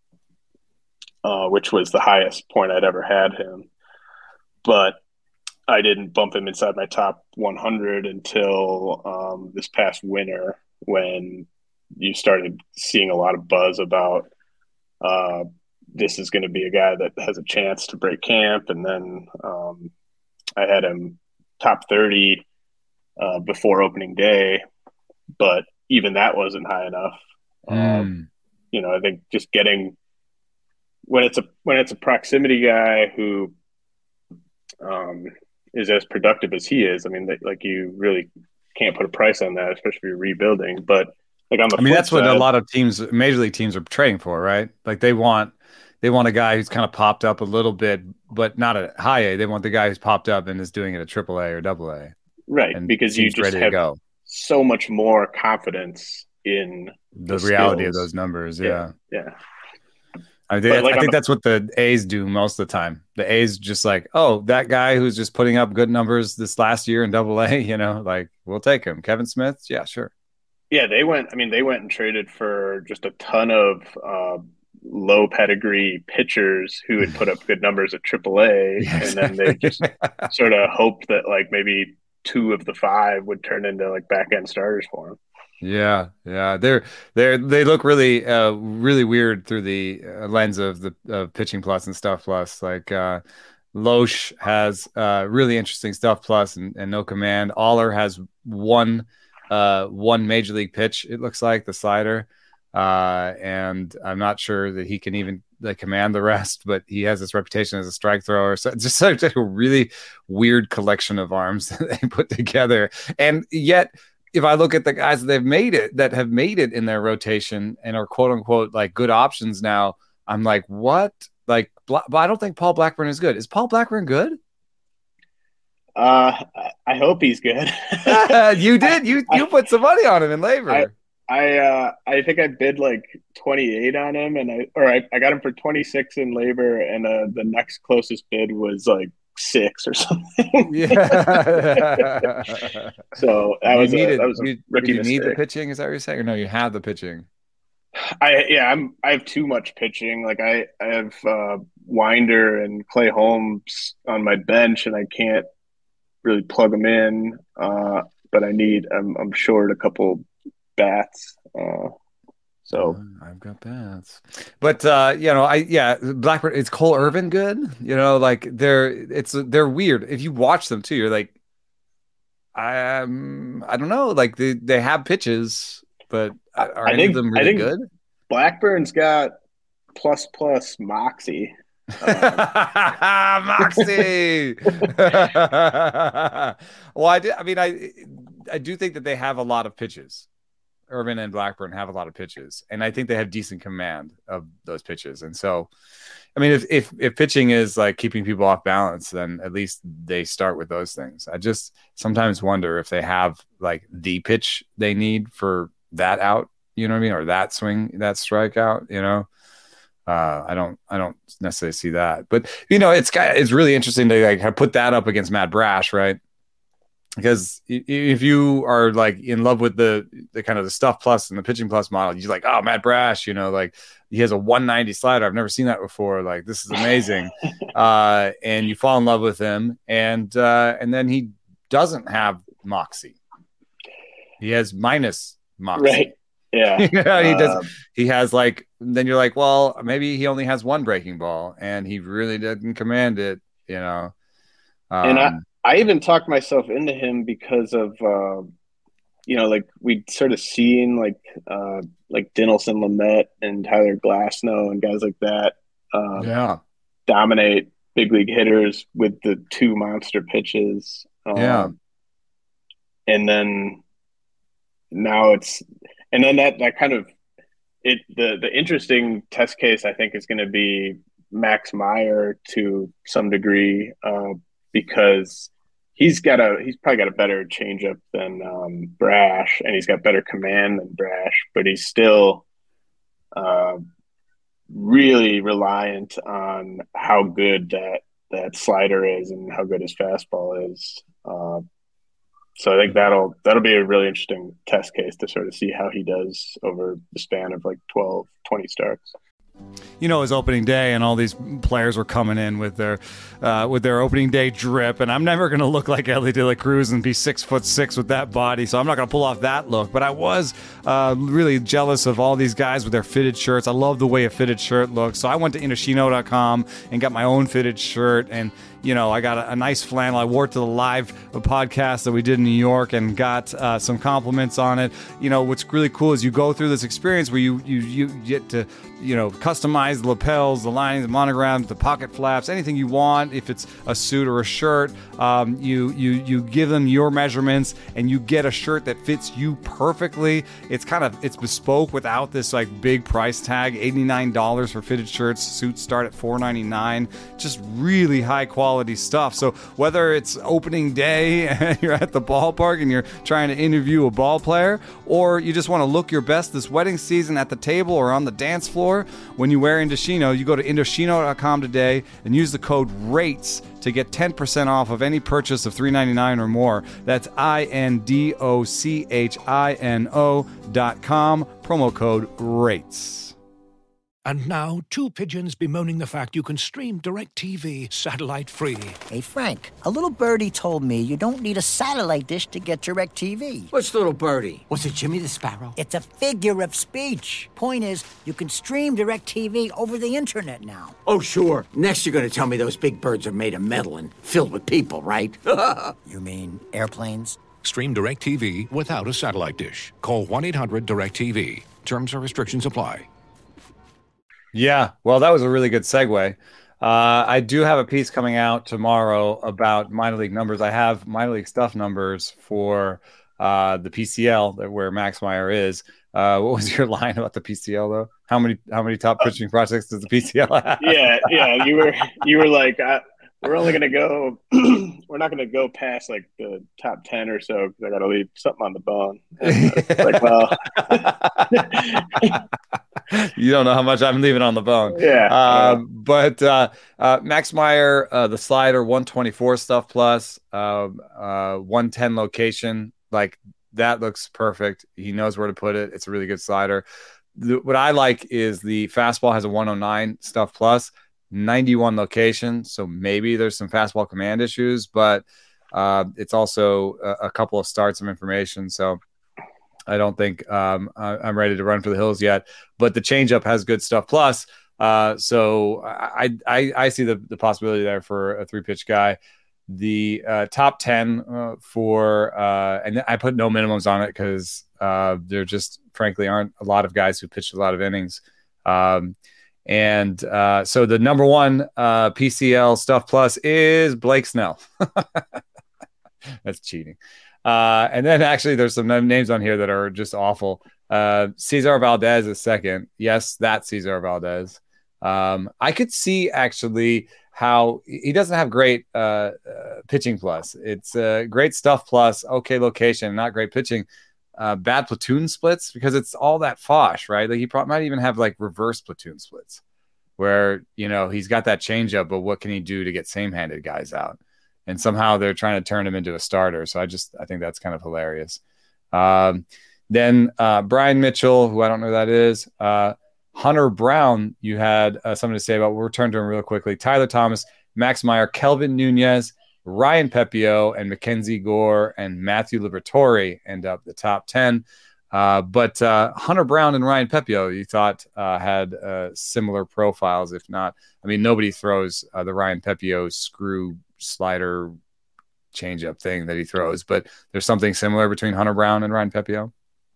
uh, which was the highest point I'd ever had him. But I didn't bump him inside my top one hundred until um, this past winter, when you started seeing a lot of buzz about uh, this is going to be a guy that has a chance to break camp. And then um, I had him top thirty Uh, before opening day, but even that wasn't high enough. Mm. Um, you know, I think just getting when it's a when it's a proximity guy who um, is as productive as he is. I mean, like you really can't put a price on that, especially if you're rebuilding. But like on the, I mean, that's side, what a lot of teams, major league teams, are trading for, right? Like they want they want a guy who's kind of popped up a little bit, but not a high A. They want the guy who's popped up and is doing it at triple A or double A. Right, and because you just have so much more confidence in the, the reality skills. of those numbers. Yeah, yeah. yeah. I think, like I think that's what the A's do most of the time. The A's just like, oh, that guy who's just putting up good numbers this last year in double A, you know, like we'll take him. Kevin Smith, yeah, sure. Yeah, they went. I mean, they went and traded for just a ton of uh, low pedigree pitchers who had put up good numbers at triple A, yes. And then they just sort of hoped that like maybe two of the five would turn into like back end starters for him. Yeah, yeah, they're they're they look really uh really weird through the uh, lens of the of Pitching Plus and Stuff Plus. Like uh, Loesch has uh really interesting Stuff Plus and, and no command. Aller has one uh one major league pitch. It looks like the slider, uh, and I'm not sure that he can even like command the rest, but he has this reputation as a strike thrower. So just such a really weird collection of arms that they put together. And yet, if I look at the guys that they've made it, that have made it in their rotation and are quote unquote like good options now, I'm like, what? Like, but I don't think Paul Blackburn is good. Is Paul Blackburn good? Uh, I hope he's good. You did. You you put some money on him in labor. I I, uh, I think I bid like twenty-eight on him, and I or I, I got him for twenty-six in labor, and uh, the next closest bid was like six or something. Yeah. So that you was needed, a, that was a you, rookie you mistake. need the pitching. Is that what you're saying? Or no, you have the pitching. I yeah, I'm I have too much pitching. Like I I have uh, Winder and Clay Holmes on my bench, and I can't really plug them in. Uh, but I need I'm I'm short a couple bats. Uh, so uh, I've got bats, but uh, you know, I yeah, Blackburn. Is Cole Irvin good? You know, like they're it's they're weird. If you watch them too, you're like, um, I don't know. Like they they have pitches, but are I any think of them I really think good? Blackburn's got plus plus moxie. Um, Moxie. Well, I did. I mean, I I do think that they have a lot of pitches. Irvin and Blackburn have a lot of pitches, and I think they have decent command of those pitches. And so, I mean, if if if pitching is like keeping people off balance, then at least they start with those things. I just sometimes wonder if they have like the pitch they need for that out. You know what I mean? Or that swing, that strikeout. You know. Uh, I don't, I don't necessarily see that, but you know, it's it's really interesting to like put that up against Matt Brash, right? Because if you are like in love with the the kind of the stuff plus and the pitching plus model, you're like, oh, Matt Brash, you know, like he has a one ninety slider. I've never seen that before. Like this is amazing, uh, and you fall in love with him, and uh, and then he doesn't have moxie. He has minus moxie. Right. Yeah. Yeah, he does. Um, He has like, then you're like, well, maybe he only has one breaking ball and he really didn't command it, you know? Um, and I, I even talked myself into him because of, uh, you know, like we'd sort of seen like, uh, like Dinelson Lamet and Tyler Glasnow and guys like that, um, yeah. dominate big league hitters with the two monster pitches. Um, Yeah. And then now it's, and then that, that kind of, it, the, the interesting test case, I think, is going to be Max Meyer to some degree, uh, because he's got a, he's probably got a better changeup than, um, Brash, and he's got better command than Brash, but he's still, uh, really reliant on how good that, that slider is and how good his fastball is. Uh, So I think that'll that'll be a really interesting test case to sort of see how he does over the span of like twelve, twenty starts. You know, it was opening day, and all these players were coming in with their uh, with their opening day drip, and I'm never going to look like Ellie De La Cruz and be six foot six with that body, so I'm not going to pull off that look. But I was uh, really jealous of all these guys with their fitted shirts. I love the way a fitted shirt looks, so I went to Indochino dot com and got my own fitted shirt, and you know, I got a, a nice flannel. I wore it to the live podcast that we did in New York and got uh, some compliments on it. You know, what's really cool is you go through this experience where you you you get to, you know, customize the lapels, the linings, the monograms, the pocket flaps, anything you want. If it's a suit or a shirt, um, you you you give them your measurements and you get a shirt that fits you perfectly. It's kind of it's bespoke without this like big price tag. eighty-nine dollars for fitted shirts. Suits start at four ninety-nine. Just really high quality stuff. So whether it's opening day and you're at the ballpark and you're trying to interview a ball player, or you just want to look your best this wedding season at the table or on the dance floor, when you wear Indochino, you go to Indochino dot com today and use the code RATES to get ten percent off of any purchase of three ninety-nine or more. That's I N D O C H I N O dot com, promo code RATES. And now, two pigeons bemoaning the fact you can stream DirecTV satellite-free. Hey, Frank, a little birdie told me you don't need a satellite dish to get DirecTV. What's little birdie? Was it Jimmy the Sparrow? It's a figure of speech. Point is, you can stream DirecTV over the internet now. Oh, sure. Next you're going to tell me those big birds are made of metal and filled with people, right? You mean airplanes? Stream DirecTV without a satellite dish. Call one eight hundred direct T V. Terms and restrictions apply. Yeah, well, that was a really good segue. Uh, I do have a piece coming out tomorrow about minor league numbers. I have minor league stuff numbers for uh, the P C L, that where Max Meyer is. Uh, what was your line about the P C L though? How many how many top pitching prospects does the P C L have? Yeah, yeah. You were you were like, uh, we're only gonna go we're we're not gonna go past like the top ten or so because I got to leave something on the bone. And it's like, well, you don't know how much I'm leaving on the bone. Yeah. Uh, but uh, uh, Max Meyer, uh, the slider, one twenty-four stuff plus, uh, uh, one ten location, like that looks perfect. He knows where to put it. It's a really good slider. The, what I like is the fastball has a one oh nine stuff plus, ninety-one location. So maybe there's some fastball command issues, but uh, it's also a, a couple of starts of information. So I don't think um, I, I'm ready to run for the hills yet, but the changeup has good stuff plus. Uh, so I, I, I see the, the possibility there for a three pitch guy. The uh, top ten uh, for, uh, and I put no minimums on it because uh, there just frankly aren't a lot of guys who pitched a lot of innings. Um, and uh, so the number one uh, P C L stuff plus is Blake Snell. That's cheating. Uh, and then actually there's some names on here that are just awful. Uh, Cesar Valdez is second. Yes, that's Cesar Valdez. Um, I could see actually how he doesn't have great uh, uh, pitching plus. It's uh, great stuff plus, okay location, not great pitching. Uh, bad platoon splits because it's all that Fosh, right? Like he probably might even have like reverse platoon splits where, you know, he's got that changeup, but what can he do to get same-handed guys out? And somehow they're trying to turn him into a starter. So I just, I think that's kind of hilarious. Um, then uh, Brian Mitchell, who I don't know who that is. Uh, Hunter Brown, you had uh, something to say about. We'll return to him real quickly. Tyler Thomas, Max Meyer, Kelvin Nunez, Ryan Pepio, and Mackenzie Gore and Matthew Liberatore end up the top ten. Uh, but uh, Hunter Brown and Ryan Pepio, you thought uh, had uh, similar profiles, if not. I mean, nobody throws uh, the Ryan Pepio screw slider changeup thing that he throws, but there's something similar between Hunter Brown and Ryan Pepio.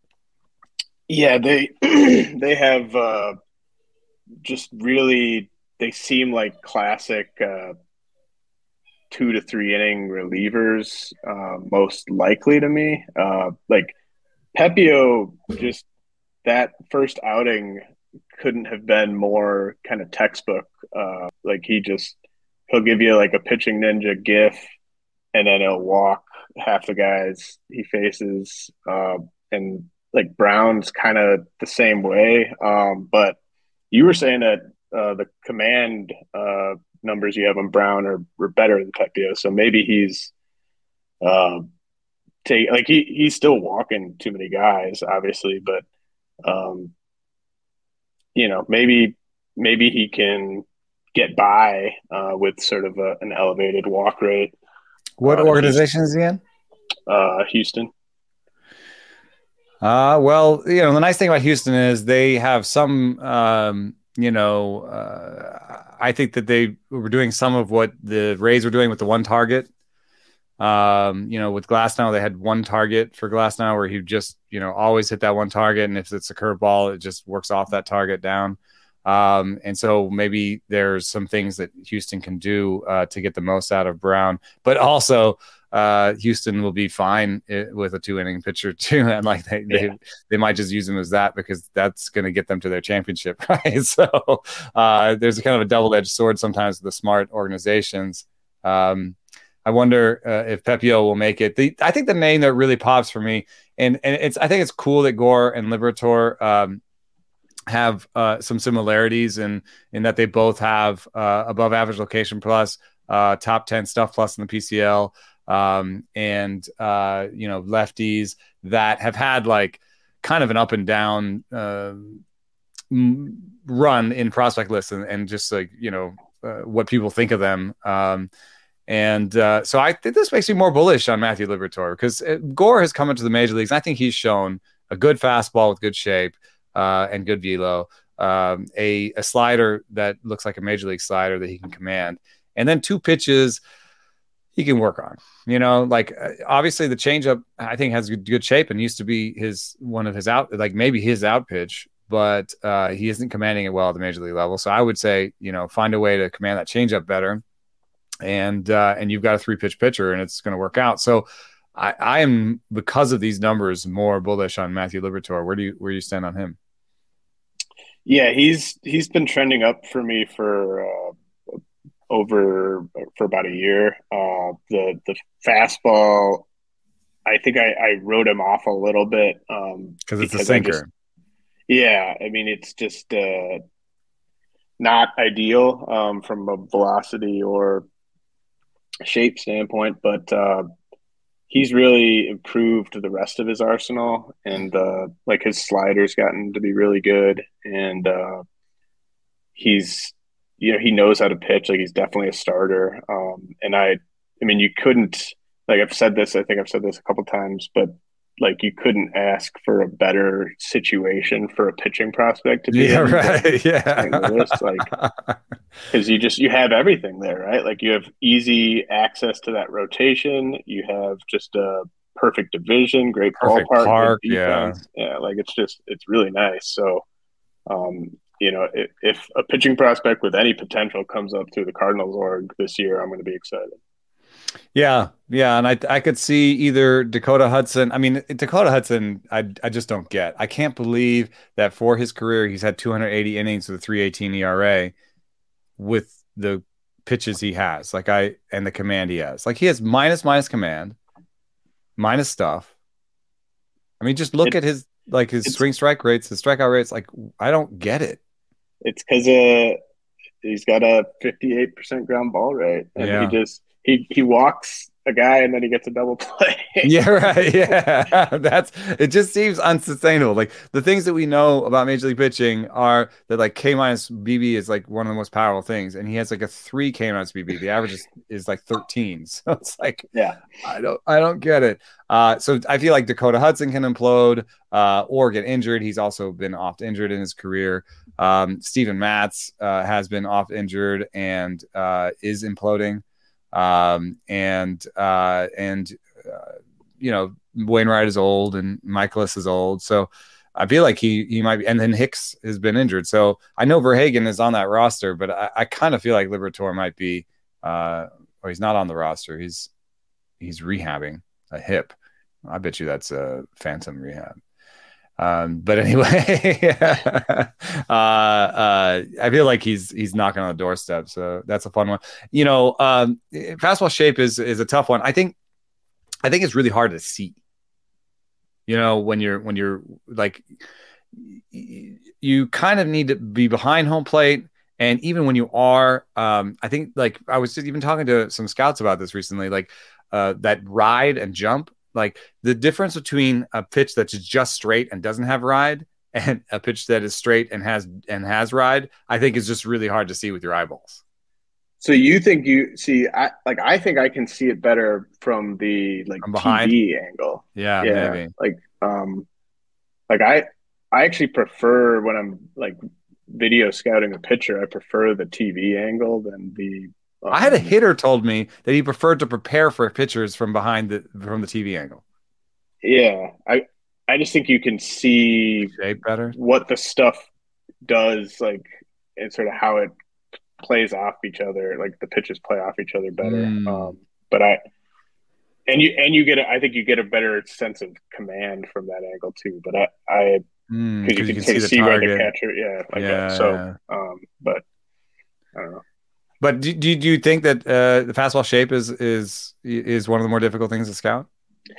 Yeah, they they have uh, just really they seem like classic uh, two to three inning relievers, uh, most likely to me. Uh, like Pepio, just that first outing couldn't have been more kind of textbook. Uh, like he just he'll give you like a pitching ninja gif, and then he'll walk half the guys he faces, uh, and like Brown's kind of the same way. Um, but you were saying that uh, the command uh, numbers you have on Brown are, are better than Pepio. So maybe he's uh, take like he, he's still walking too many guys, obviously, but um, you know, maybe, maybe he can get by uh, with sort of a, an elevated walk rate. What uh, organization is he in? Uh, Houston. Uh, well, you know, the nice thing about Houston is they have some, um, you know, uh, I think that they were doing some of what the Rays were doing with the one target. Um, you know, with Glasnow, they had one target for Glasnow where he just, you know, always hit that one target. And if it's a curveball, it just works off that target down. Um, and so maybe there's some things that Houston can do uh, to get the most out of Brown, but also uh, Houston will be fine with a two inning pitcher too. And like they, yeah. they, they might just use him as that because that's going to get them to their championship. Right. So uh, there's a kind of a double-edged sword sometimes with the smart organizations. Um, I wonder uh, if Pepio will make it. The, I think the name that really pops for me, and, and it's I think it's cool that Gore and Liberatore um, have uh, some similarities in in that they both have uh, above average location plus, uh, top ten stuff plus in the P C L, um, and uh, you know lefties that have had like kind of an up and down uh, run in prospect lists and, and just like you know uh, what people think of them. Um, And uh, so I think this makes me more bullish on Matthew Liberatore because Gore has come into the major leagues. And I think he's shown a good fastball with good shape uh, and good velo, um, a, a slider that looks like a major league slider that he can command, and then two pitches he can work on. You know, like uh, obviously the changeup I think has good, good shape and used to be his one of his out, like maybe his out pitch, but uh, he isn't commanding it well at the major league level. So I would say, you know, find a way to command that changeup better. And uh, and you've got a three pitch pitcher, and it's going to work out. So I, I am because of these numbers more bullish on Matthew Liberatore. Where do you where do you stand on him? Yeah, he's he's been trending up for me for uh, over for about a year. Uh, the the fastball, I think I, I wrote him off a little bit um, because it's a because I just sinker. yeah, I mean it's just uh, not ideal um, from a velocity or shape standpoint, but uh, he's really improved the rest of his arsenal, and uh, like his slider's gotten to be really good, and uh, he's you know he knows how to pitch. Like he's definitely a starter, um, and I I mean you couldn't like I've said this I think I've said this a couple times, but like you couldn't ask for a better situation for a pitching prospect to be Yeah, in right. Yeah, Saint Louis, like because you just you have everything there, right? Like you have easy access to that rotation. You have just a perfect division, great perfect ballpark, park. good Yeah, defense. Yeah, like it's just it's really nice. So, um, you know, if, if a pitching prospect with any potential comes up through the Cardinals org this year, I'm going to be excited. yeah, yeah. And I I could see either Dakota Hudson. I mean, Dakota Hudson, I I just don't get. I can't believe that for his career he's had two hundred eighty innings with a three eighteen E R A with the pitches he has, like I and the command he has. Like he has minus minus command, minus stuff. I mean, just look It, at his like his swing strike rates, his strikeout rates. Like I don't get it. it's because uh, he's got a fifty-eight percent ground ball rate, and Yeah. he just he he walks a guy and then he gets a double play. Yeah, right. Yeah. That's it just seems unsustainable. Like the things that we know about Major League pitching are that like K minus B B is like one of the most powerful things. And he has like a three K minus B B. The average is, is like thirteen. So it's like, yeah, I don't I don't get it. Uh, so I feel like Dakota Hudson can implode uh, or get injured. He's also been oft injured in his career. Um, Steven Matz uh, has been oft injured and uh, is imploding. Um, and, uh, and, uh, you know, Wainwright is old and Michaelis is old. So I feel like he, he might be, and then Hicks has been injured. So I know Verhagen is on that roster, but I, I kind of feel like Liberatore might be, uh, or he's not on the roster. He's, he's rehabbing a hip. I bet you that's a phantom rehab. Um, but anyway, uh, uh, I feel like he's he's knocking on the doorstep, so that's a fun one. You know, um, fastball shape is is a tough one. I think I think it's really hard to see. You know, when you're when you're like, you kind of need to be behind home plate, and even when you are, um, I think like I was even talking to some scouts about this recently, like uh, that ride and jump. Like the difference between a pitch that's just straight and doesn't have ride and a pitch that is straight and has and has ride, I think is just really hard to see with your eyeballs. So you think you see, I like, I think I can see it better from the like From behind? T V angle. Yeah, Yeah. maybe. Like, um, like I, I actually prefer when I'm like video scouting a pitcher, I prefer the T V angle than the, Um, I had a hitter told me that he preferred to prepare for pitchers from behind the from the T V angle. Yeah, I I just think you can see Shape better. what the stuff does, like, and sort of how it plays off each other. Like the pitches play off each other better. Mm. Um, but I and you and you get a, I think you get a better sense of command from that angle too. But I I Mm, because you, you can can sort of see the see where the target. catcher, yeah, like Yeah, that. So, yeah. um, but I don't know. But do, do, do you think that uh, the fastball shape is is is one of the more difficult things to scout?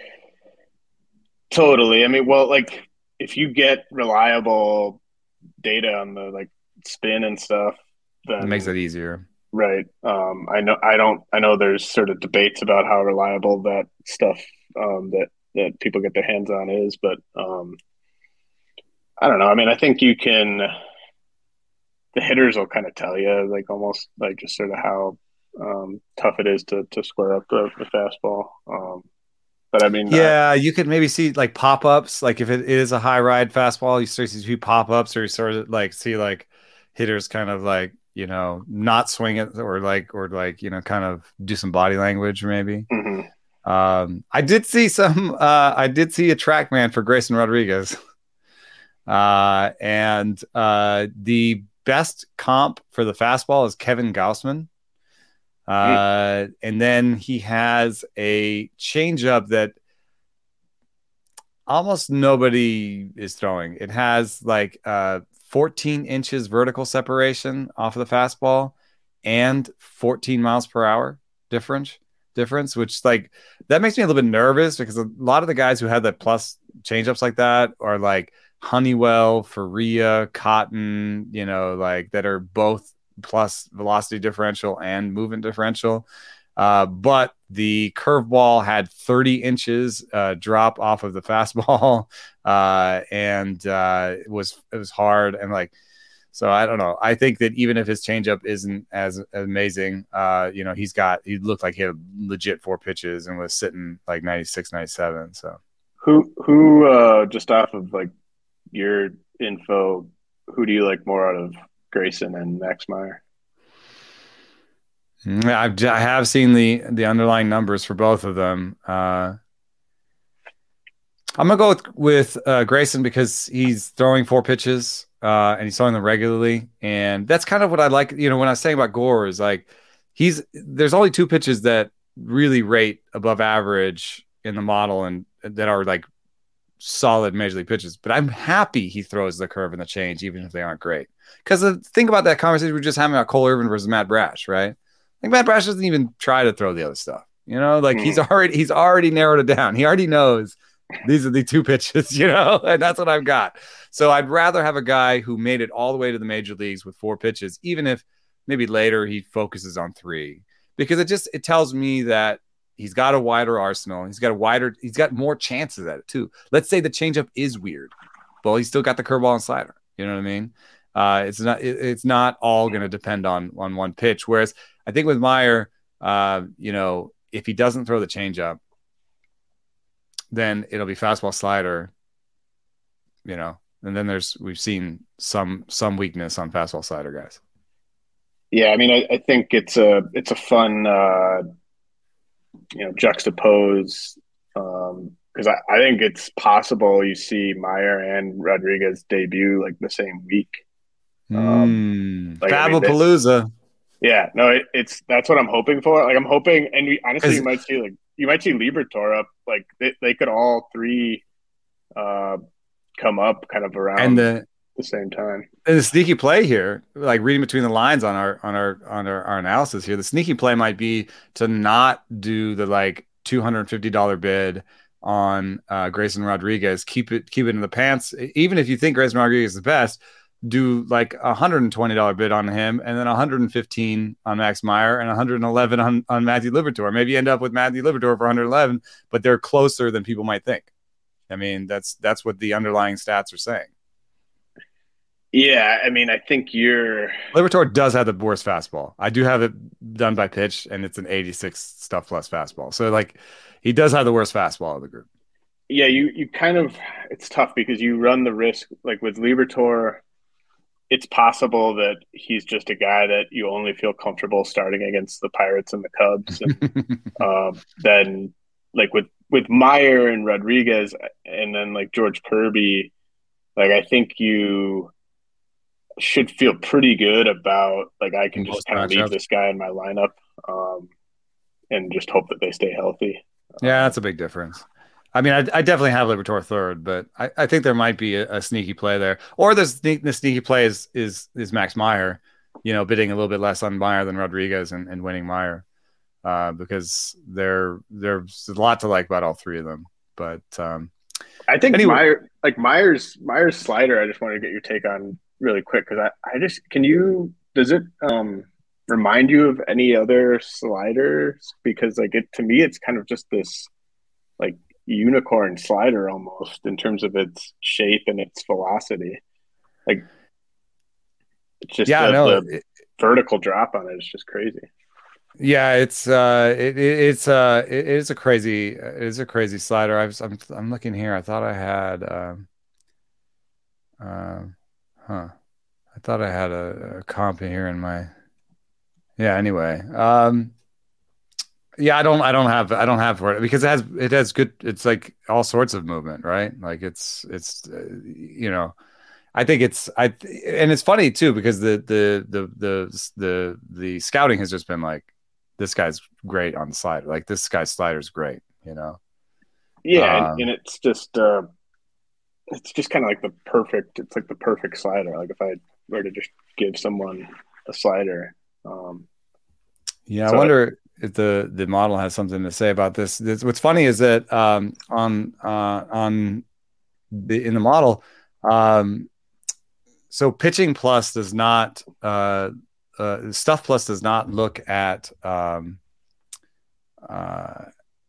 Totally. I mean, well, like if you get reliable data on the like spin and stuff, then It makes it easier. right. Um, I know. I don't. I know. There's sort of debates about how reliable that stuff um, that that people get their hands on is, but um, I don't know. I mean, I think you can. The hitters will kind of tell you, like almost like just sort of how um, tough it is to to square up the, the fastball. Um, but I mean, Yeah, you could maybe see like pop ups. Like if it is a high ride fastball, you start to see pop ups, or you sort of like see like hitters kind of like you know not swing it, or like or like you know kind of do some body language maybe. uh, mhm. Um, I did see some. Uh, I did see a track man for Grayson Rodriguez, uh, and uh, the best comp for the fastball is Kevin Gaussman. Uh, and then he has a changeup that almost nobody is throwing. It has like uh, fourteen inches vertical separation off of the fastball, and fourteen miles per hour difference. Difference, which like that makes me a little bit nervous because a lot of the guys who had that plus changeups like that are like Honeywell, Faria, Cotton, you know, like that are both plus velocity differential and movement differential. Uh, but the curveball had thirty inches uh, drop off of the fastball, uh, and uh, it was it was hard and like. So I don't know. I think that even if his changeup isn't as amazing, uh, you know, he's got, he looked like he had legit four pitches and was sitting like ninety-six, ninety-seven. So who, who, uh, just off of like your info, who do you like more out of Grayson and Max Meyer? I've, I have seen the, the underlying numbers for both of them. Uh, I'm going to go with, with uh, Grayson because he's throwing four pitches. Uh, and he's throwing them regularly, and that's kind of what I like. You know, when I was saying about Gore is like he's there's only two pitches that really rate above average in the model and that are like solid major league pitches. But I'm happy he throws the curve and the change, even if they aren't great. Because think about that conversation we were just having about Cole Irvin versus Matt Brash, right? Like Matt Brash doesn't even try to throw the other stuff. You know, like mm. he's already he's already narrowed it down. He already knows these are the two pitches, you know, and that's what I've got. So I'd rather have a guy who made it all the way to the major leagues with four pitches, even if maybe later he focuses on three, because it just, it tells me that he's got a wider arsenal. He's got a wider, he's got more chances at it too. Let's say the changeup is weird. Well, he's still got the curveball and slider. You know what I mean? Uh, it's not, it, it's not all going to depend on, on one pitch. Whereas I think with Meyer, uh, you know, if he doesn't throw the changeup, then it'll be fastball slider, you know, and then there's, we've seen some, some weakness on fastball slider guys. Yeah. I mean, I, I think it's a, it's a fun, uh, you know, juxtapose. Um, cause I, I think it's possible you see Meyer and Rodriguez debut like the same week. Um, mm, like, Fabapalooza. I mean, yeah, no, it, it's, that's what I'm hoping for. Like I'm hoping, and we honestly, you might see like, you might see Liberatore up, like they, they could all three uh, come up kind of around and the, the same time. And the sneaky play here, like reading between the lines on our on our on our, our analysis here, the sneaky play might be to not do the like two hundred fifty dollars bid on uh, Grayson Rodriguez. Keep it keep it in the pants. Even if you think Grayson Rodriguez is the best, do like a one hundred twenty dollars bid on him, and then one hundred fifteen on Max Meyer, and one hundred eleven on, on Matthew Liberatore. Maybe you end up with Matthew Liberatore for one hundred eleven, but they're closer than people might think. I mean, that's that's what the underlying stats are saying. Yeah, I mean, I think you're Liberatore does have the worst fastball. I do have it done by pitch, and it's an eighty-six stuff plus fastball. So like, he does have the worst fastball of the group. Yeah, you you kind of, it's tough because you run the risk, like with Liberatore, it's possible that he's just a guy that you only feel comfortable starting against the Pirates and the Cubs. And um, then like with, with Meyer and Rodriguez and then like George Kirby, like I think you should feel pretty good about like I can just kind of leave this guy in my lineup um, and just hope that they stay healthy. Yeah, that's a big difference. I mean, I, I definitely have Liberatore third, but I, I think there might be a, a sneaky play there. Or the, sne- the sneaky play is, is is Max Meyer, you know, bidding a little bit less on Meyer than Rodriguez and, and winning Meyer uh, because there there's a lot to like about all three of them. But um, I think anyway. Meyer, like Meyer's Meyer's slider, I just want to get your take on really quick because I, I just can you does it um, remind you of any other sliders? Because like it to me, it's kind of just this like unicorn slider almost in terms of its shape and its velocity. Like it's just yeah, the, no, the it, vertical drop on it is just crazy. Yeah, it's uh, it, it, it's uh, it is a crazy, it is a crazy slider. I was, I'm, I'm looking here. I thought I had, um, uh, huh? I thought I had a, a comp here in my. Yeah. Anyway, um, yeah, I don't, I don't have, I don't have for it because it has, it has good. It's like all sorts of movement, right? Like it's, it's, uh, you know. I think it's I and it's funny too because the the the the the the scouting has just been like this guy's great on the slider. Like this guy's slider's great, you know. Yeah, um, and it's just uh, it's just kind of like the perfect. It's like the perfect slider. Like if I were to just give someone a slider, um, Yeah, I So, wonder if the the model has something to say about this. This what's funny is that um, on uh, on the in the model, um, so pitching plus does not uh, uh, stuff plus does not look at um, uh,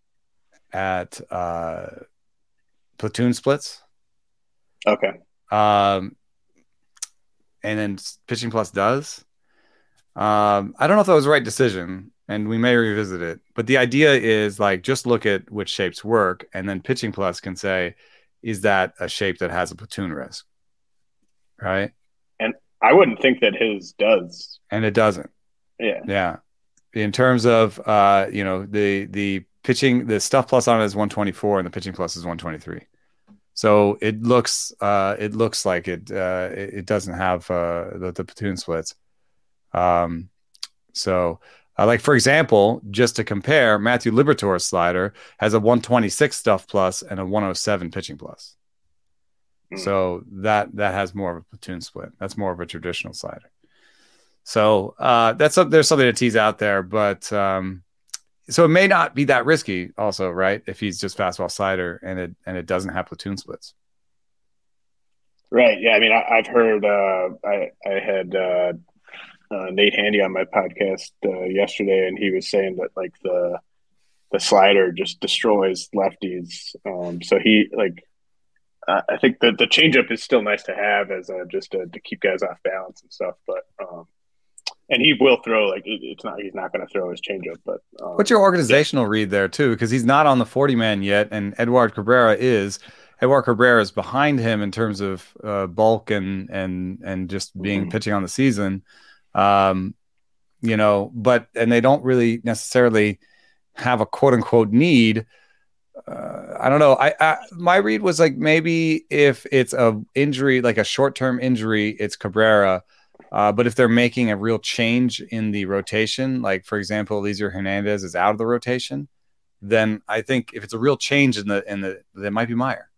at uh, platoon splits. okay. Um, and then pitching plus does. Um, I don't know if that was the right decision, and we may revisit it. But the idea is like just look at which shapes work, and then pitching plus can say, is that a shape that has a platoon risk, right? And I wouldn't think that his does. And it doesn't. Yeah. Yeah. In terms of uh, you know, the the pitching, the stuff plus on it is one twenty-four, and the pitching plus is one twenty-three. So it looks uh, it looks like it uh, it, it doesn't have uh, the, the platoon splits. Um, so uh, like, for example, just to compare, Matthew Liberatore's slider has a one twenty-six stuff plus and a one oh seven pitching plus. Mm. So that, that has more of a platoon split. That's more of a traditional slider. So uh, that's a, there's something to tease out there, but um, so it may not be that risky also, right? If he's just fastball slider and it, and it doesn't have platoon splits. Right. Yeah. I mean, I, I've heard, uh, I, I had, uh, Uh, Nate Handy on my podcast uh, yesterday, and he was saying that like the the slider just destroys lefties. Um, so he like uh, I think that the changeup is still nice to have as a, just a, to keep guys off balance and stuff. But um, and he will throw like it, it's not he's not going to throw his changeup. But um, what's your organizational yeah. read there too? Because he's not on the forty man yet, and Edward Cabrera is. Edward Cabrera is behind him in terms of uh, bulk and and and just being mm-hmm. pitching on the season. Um, you know, but, and they don't really necessarily have a quote unquote need. Uh, I don't know. I, I, my read was like, maybe if it's a injury, like a short-term injury, it's Cabrera. Uh, but if they're making a real change in the rotation, like for example, Eliezer Hernandez is out of the rotation, then I think if it's a real change in the, in the, that might be Meyer.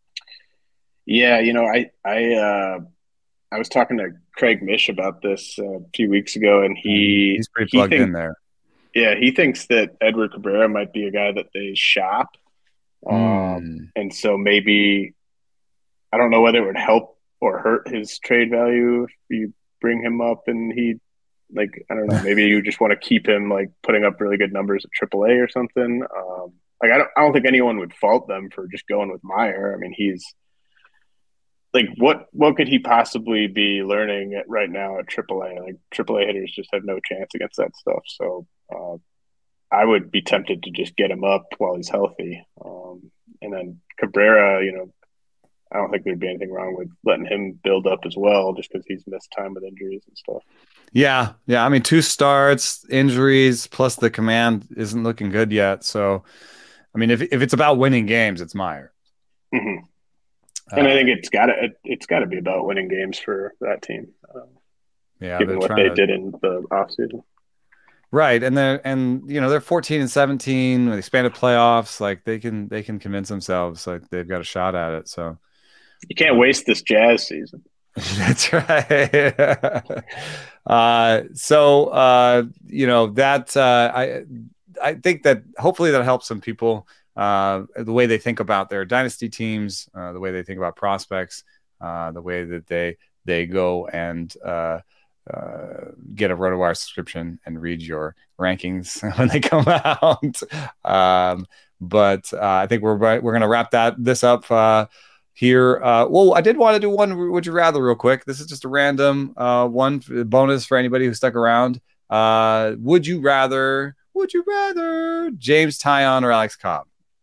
Yeah. You know, I, I, uh, I was talking to Craig Mish about this uh, a few weeks ago, and he he's pretty plugged he think, in there. Yeah, he thinks that Edward Cabrera might be a guy that they shop, um, mm. and so maybe I don't know whether it would help or hurt his trade value if you bring him up and he like I don't know maybe you just want to keep him like putting up really good numbers at triple A or something. Um, like I don't I don't think anyone would fault them for just going with Meyer. I mean he's. Like what? What could he possibly be learning at, right now at triple A? Like triple A hitters just have no chance against that stuff. So uh, I would be tempted to just get him up while he's healthy. Um, and then Cabrera, you know, I don't think there'd be anything wrong with letting him build up as well, just because he's missed time with injuries and stuff. Yeah, yeah. I mean, two starts, injuries, plus the command isn't looking good yet. So, I mean, if if it's about winning games, it's Meyer. Mm-hmm. And I think it's got to it's got to be about winning games for that team. Um, yeah, given what they to... did in the offseason. Right, and they're and you know they're fourteen and seventeen with expanded playoffs. Like they can they can convince themselves like they've got a shot at it. So you can't waste this Jazz season. That's right. uh, so uh, you know that uh, I I think that hopefully that helps some people. Uh, the way they think about their dynasty teams, uh, the way they think about prospects, uh, the way that they they go and uh, uh, get a RotoWire subscription and read your rankings when they come out. um, but uh, I think we're we're going to wrap that this up uh, here. Uh, well, I did want to do one Would You Rather real quick. This is just a random uh, one bonus for anybody who stuck around. Uh, would you rather? Would you rather James Taillon or Alex Cobb?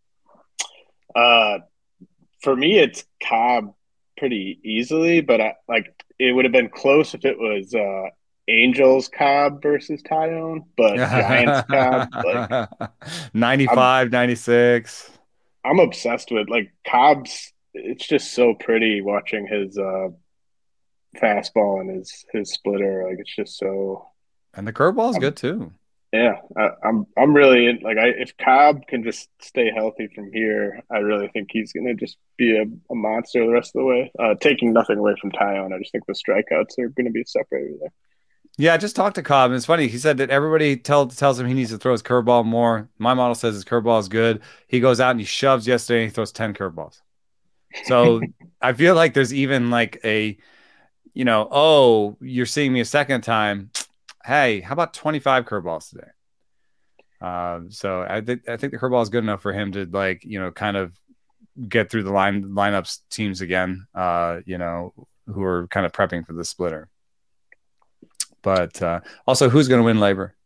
Uh, for me, it's Cobb pretty easily, but I, like it would have been close if it was uh, Angels Cobb versus Taillon, but Giants Cobb, like ninety-five, I'm, ninety-six. I'm obsessed with like Cobb's. It's just so pretty watching his uh, fastball and his his splitter. Like it's just so. And the curveball is good too. Yeah, I, I'm I'm really in, like I if Cobb can just stay healthy from here, I really think he's going to just be a, a monster the rest of the way. Uh, taking nothing away from Taillon, I just think the strikeouts are going to be separated there. Yeah, just talk to Cobb. And it's funny. He said that everybody tell, tells him he needs to throw his curveball more. My model says his curveball is good. He goes out and he shoves yesterday and he throws ten curveballs. So I feel like there's even like a, you know, oh, you're seeing me a second time. Hey, how about twenty-five curveballs today? Um, so I think I think the curveball is good enough for him to, like, you know, kind of get through the line lineups teams again, uh, you know, who are kind of prepping for the splitter. But uh, also, who's going to win Labor?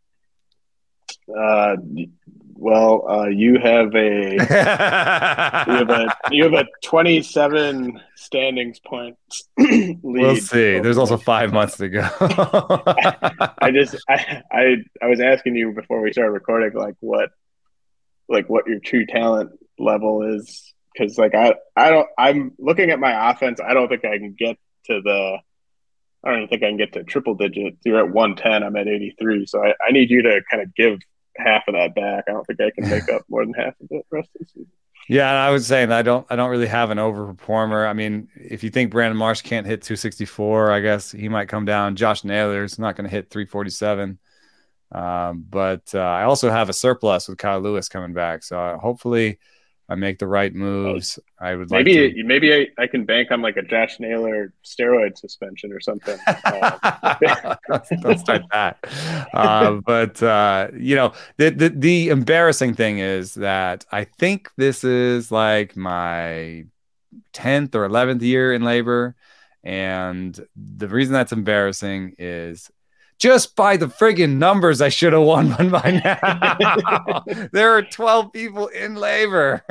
Uh, well, uh, you have a you have a you have a twenty-seven standings points lead. We'll see. There's also five months to go. I, I just I, I I was asking you before we started recording, like what like what your true talent level is, because like I I don't I'm looking at my offense. I don't think I can get to the. I don't even think I can get to triple digits. You're at one ten. I'm at eighty-three. So I, I need you to kind of give half of that back. I don't think I can make up more than half of it the rest of the season. Yeah, and I was saying I don't I don't really have an overperformer. I mean, if you think Brandon Marsh can't hit two sixty-four, I guess he might come down. Josh Naylor's not going to hit three forty-seven. Um, but uh, I also have a surplus with Kyle Lewis coming back. So uh, hopefully I make the right moves. I would like maybe to... maybe I, I can bank on like a Josh Naylor steroid suspension or something. Uh, Don't start that. Uh, but uh, you know, the, the the embarrassing thing is that I think this is like my tenth or eleventh year in Labor, and the reason that's embarrassing is just by the friggin' numbers, I should have won one by now. There are twelve people in Labor.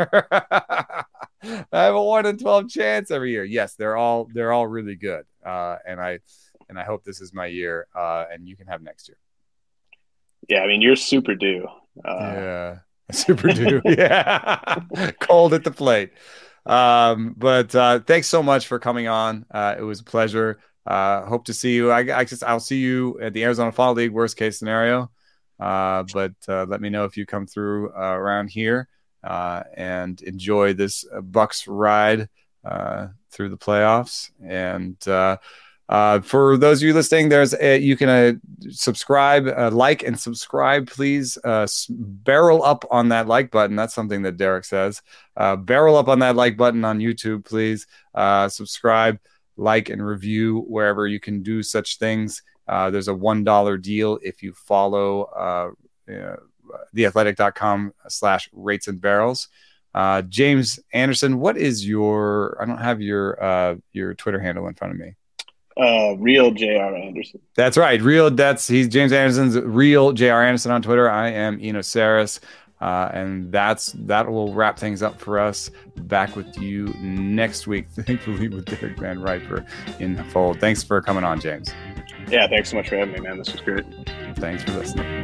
I have a one in twelve chance every year. Yes, they're all they're all really good, uh, and I and I hope this is my year, uh, and you can have next year. Yeah, I mean you're super due. Uh... Yeah, super due. Yeah, cold at the plate. Um, but uh, thanks so much for coming on. Uh, it was a pleasure. Uh, hope to see you. I, I just I'll see you at the Arizona Fall League. Worst case scenario, uh, but uh, let me know if you come through uh, around here uh, and enjoy this uh, Bucks ride uh, through the playoffs. And uh, uh, for those of you listening, there's a, you can uh, subscribe, uh, like, and subscribe. Please uh, barrel up on that like button. That's something that Derek says. Uh, barrel up on that like button on YouTube, please. Uh, subscribe. Like and review wherever you can do such things. Uh, there's a one dollar deal if you follow uh, uh, theathletic.com slash rates and barrels. Uh, James Anderson, what is your, I don't have your uh, your Twitter handle in front of me. Uh, real J R Anderson. That's right. Real, that's, he's James Anderson's real J R Anderson on Twitter. I am Eno Saris. Uh, and that's that will wrap things up for us. Back with you next week, thankfully, with Derek Van Riper in the fold. Thanks for coming on, James. Yeah, thanks so much for having me, man. This was great. Thanks for listening.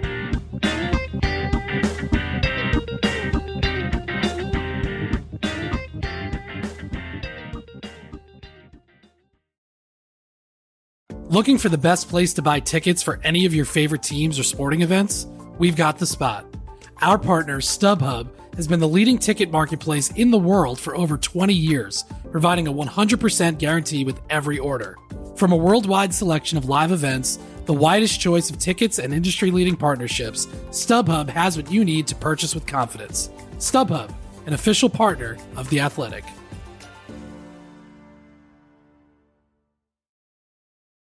Looking for the best place to buy tickets for any of your favorite teams or sporting events? We've got the spot. Our partner, StubHub, has been the leading ticket marketplace in the world for over twenty years, providing a one hundred percent guarantee with every order. From a worldwide selection of live events, the widest choice of tickets, and industry-leading partnerships, StubHub has what you need to purchase with confidence. StubHub, an official partner of The Athletic.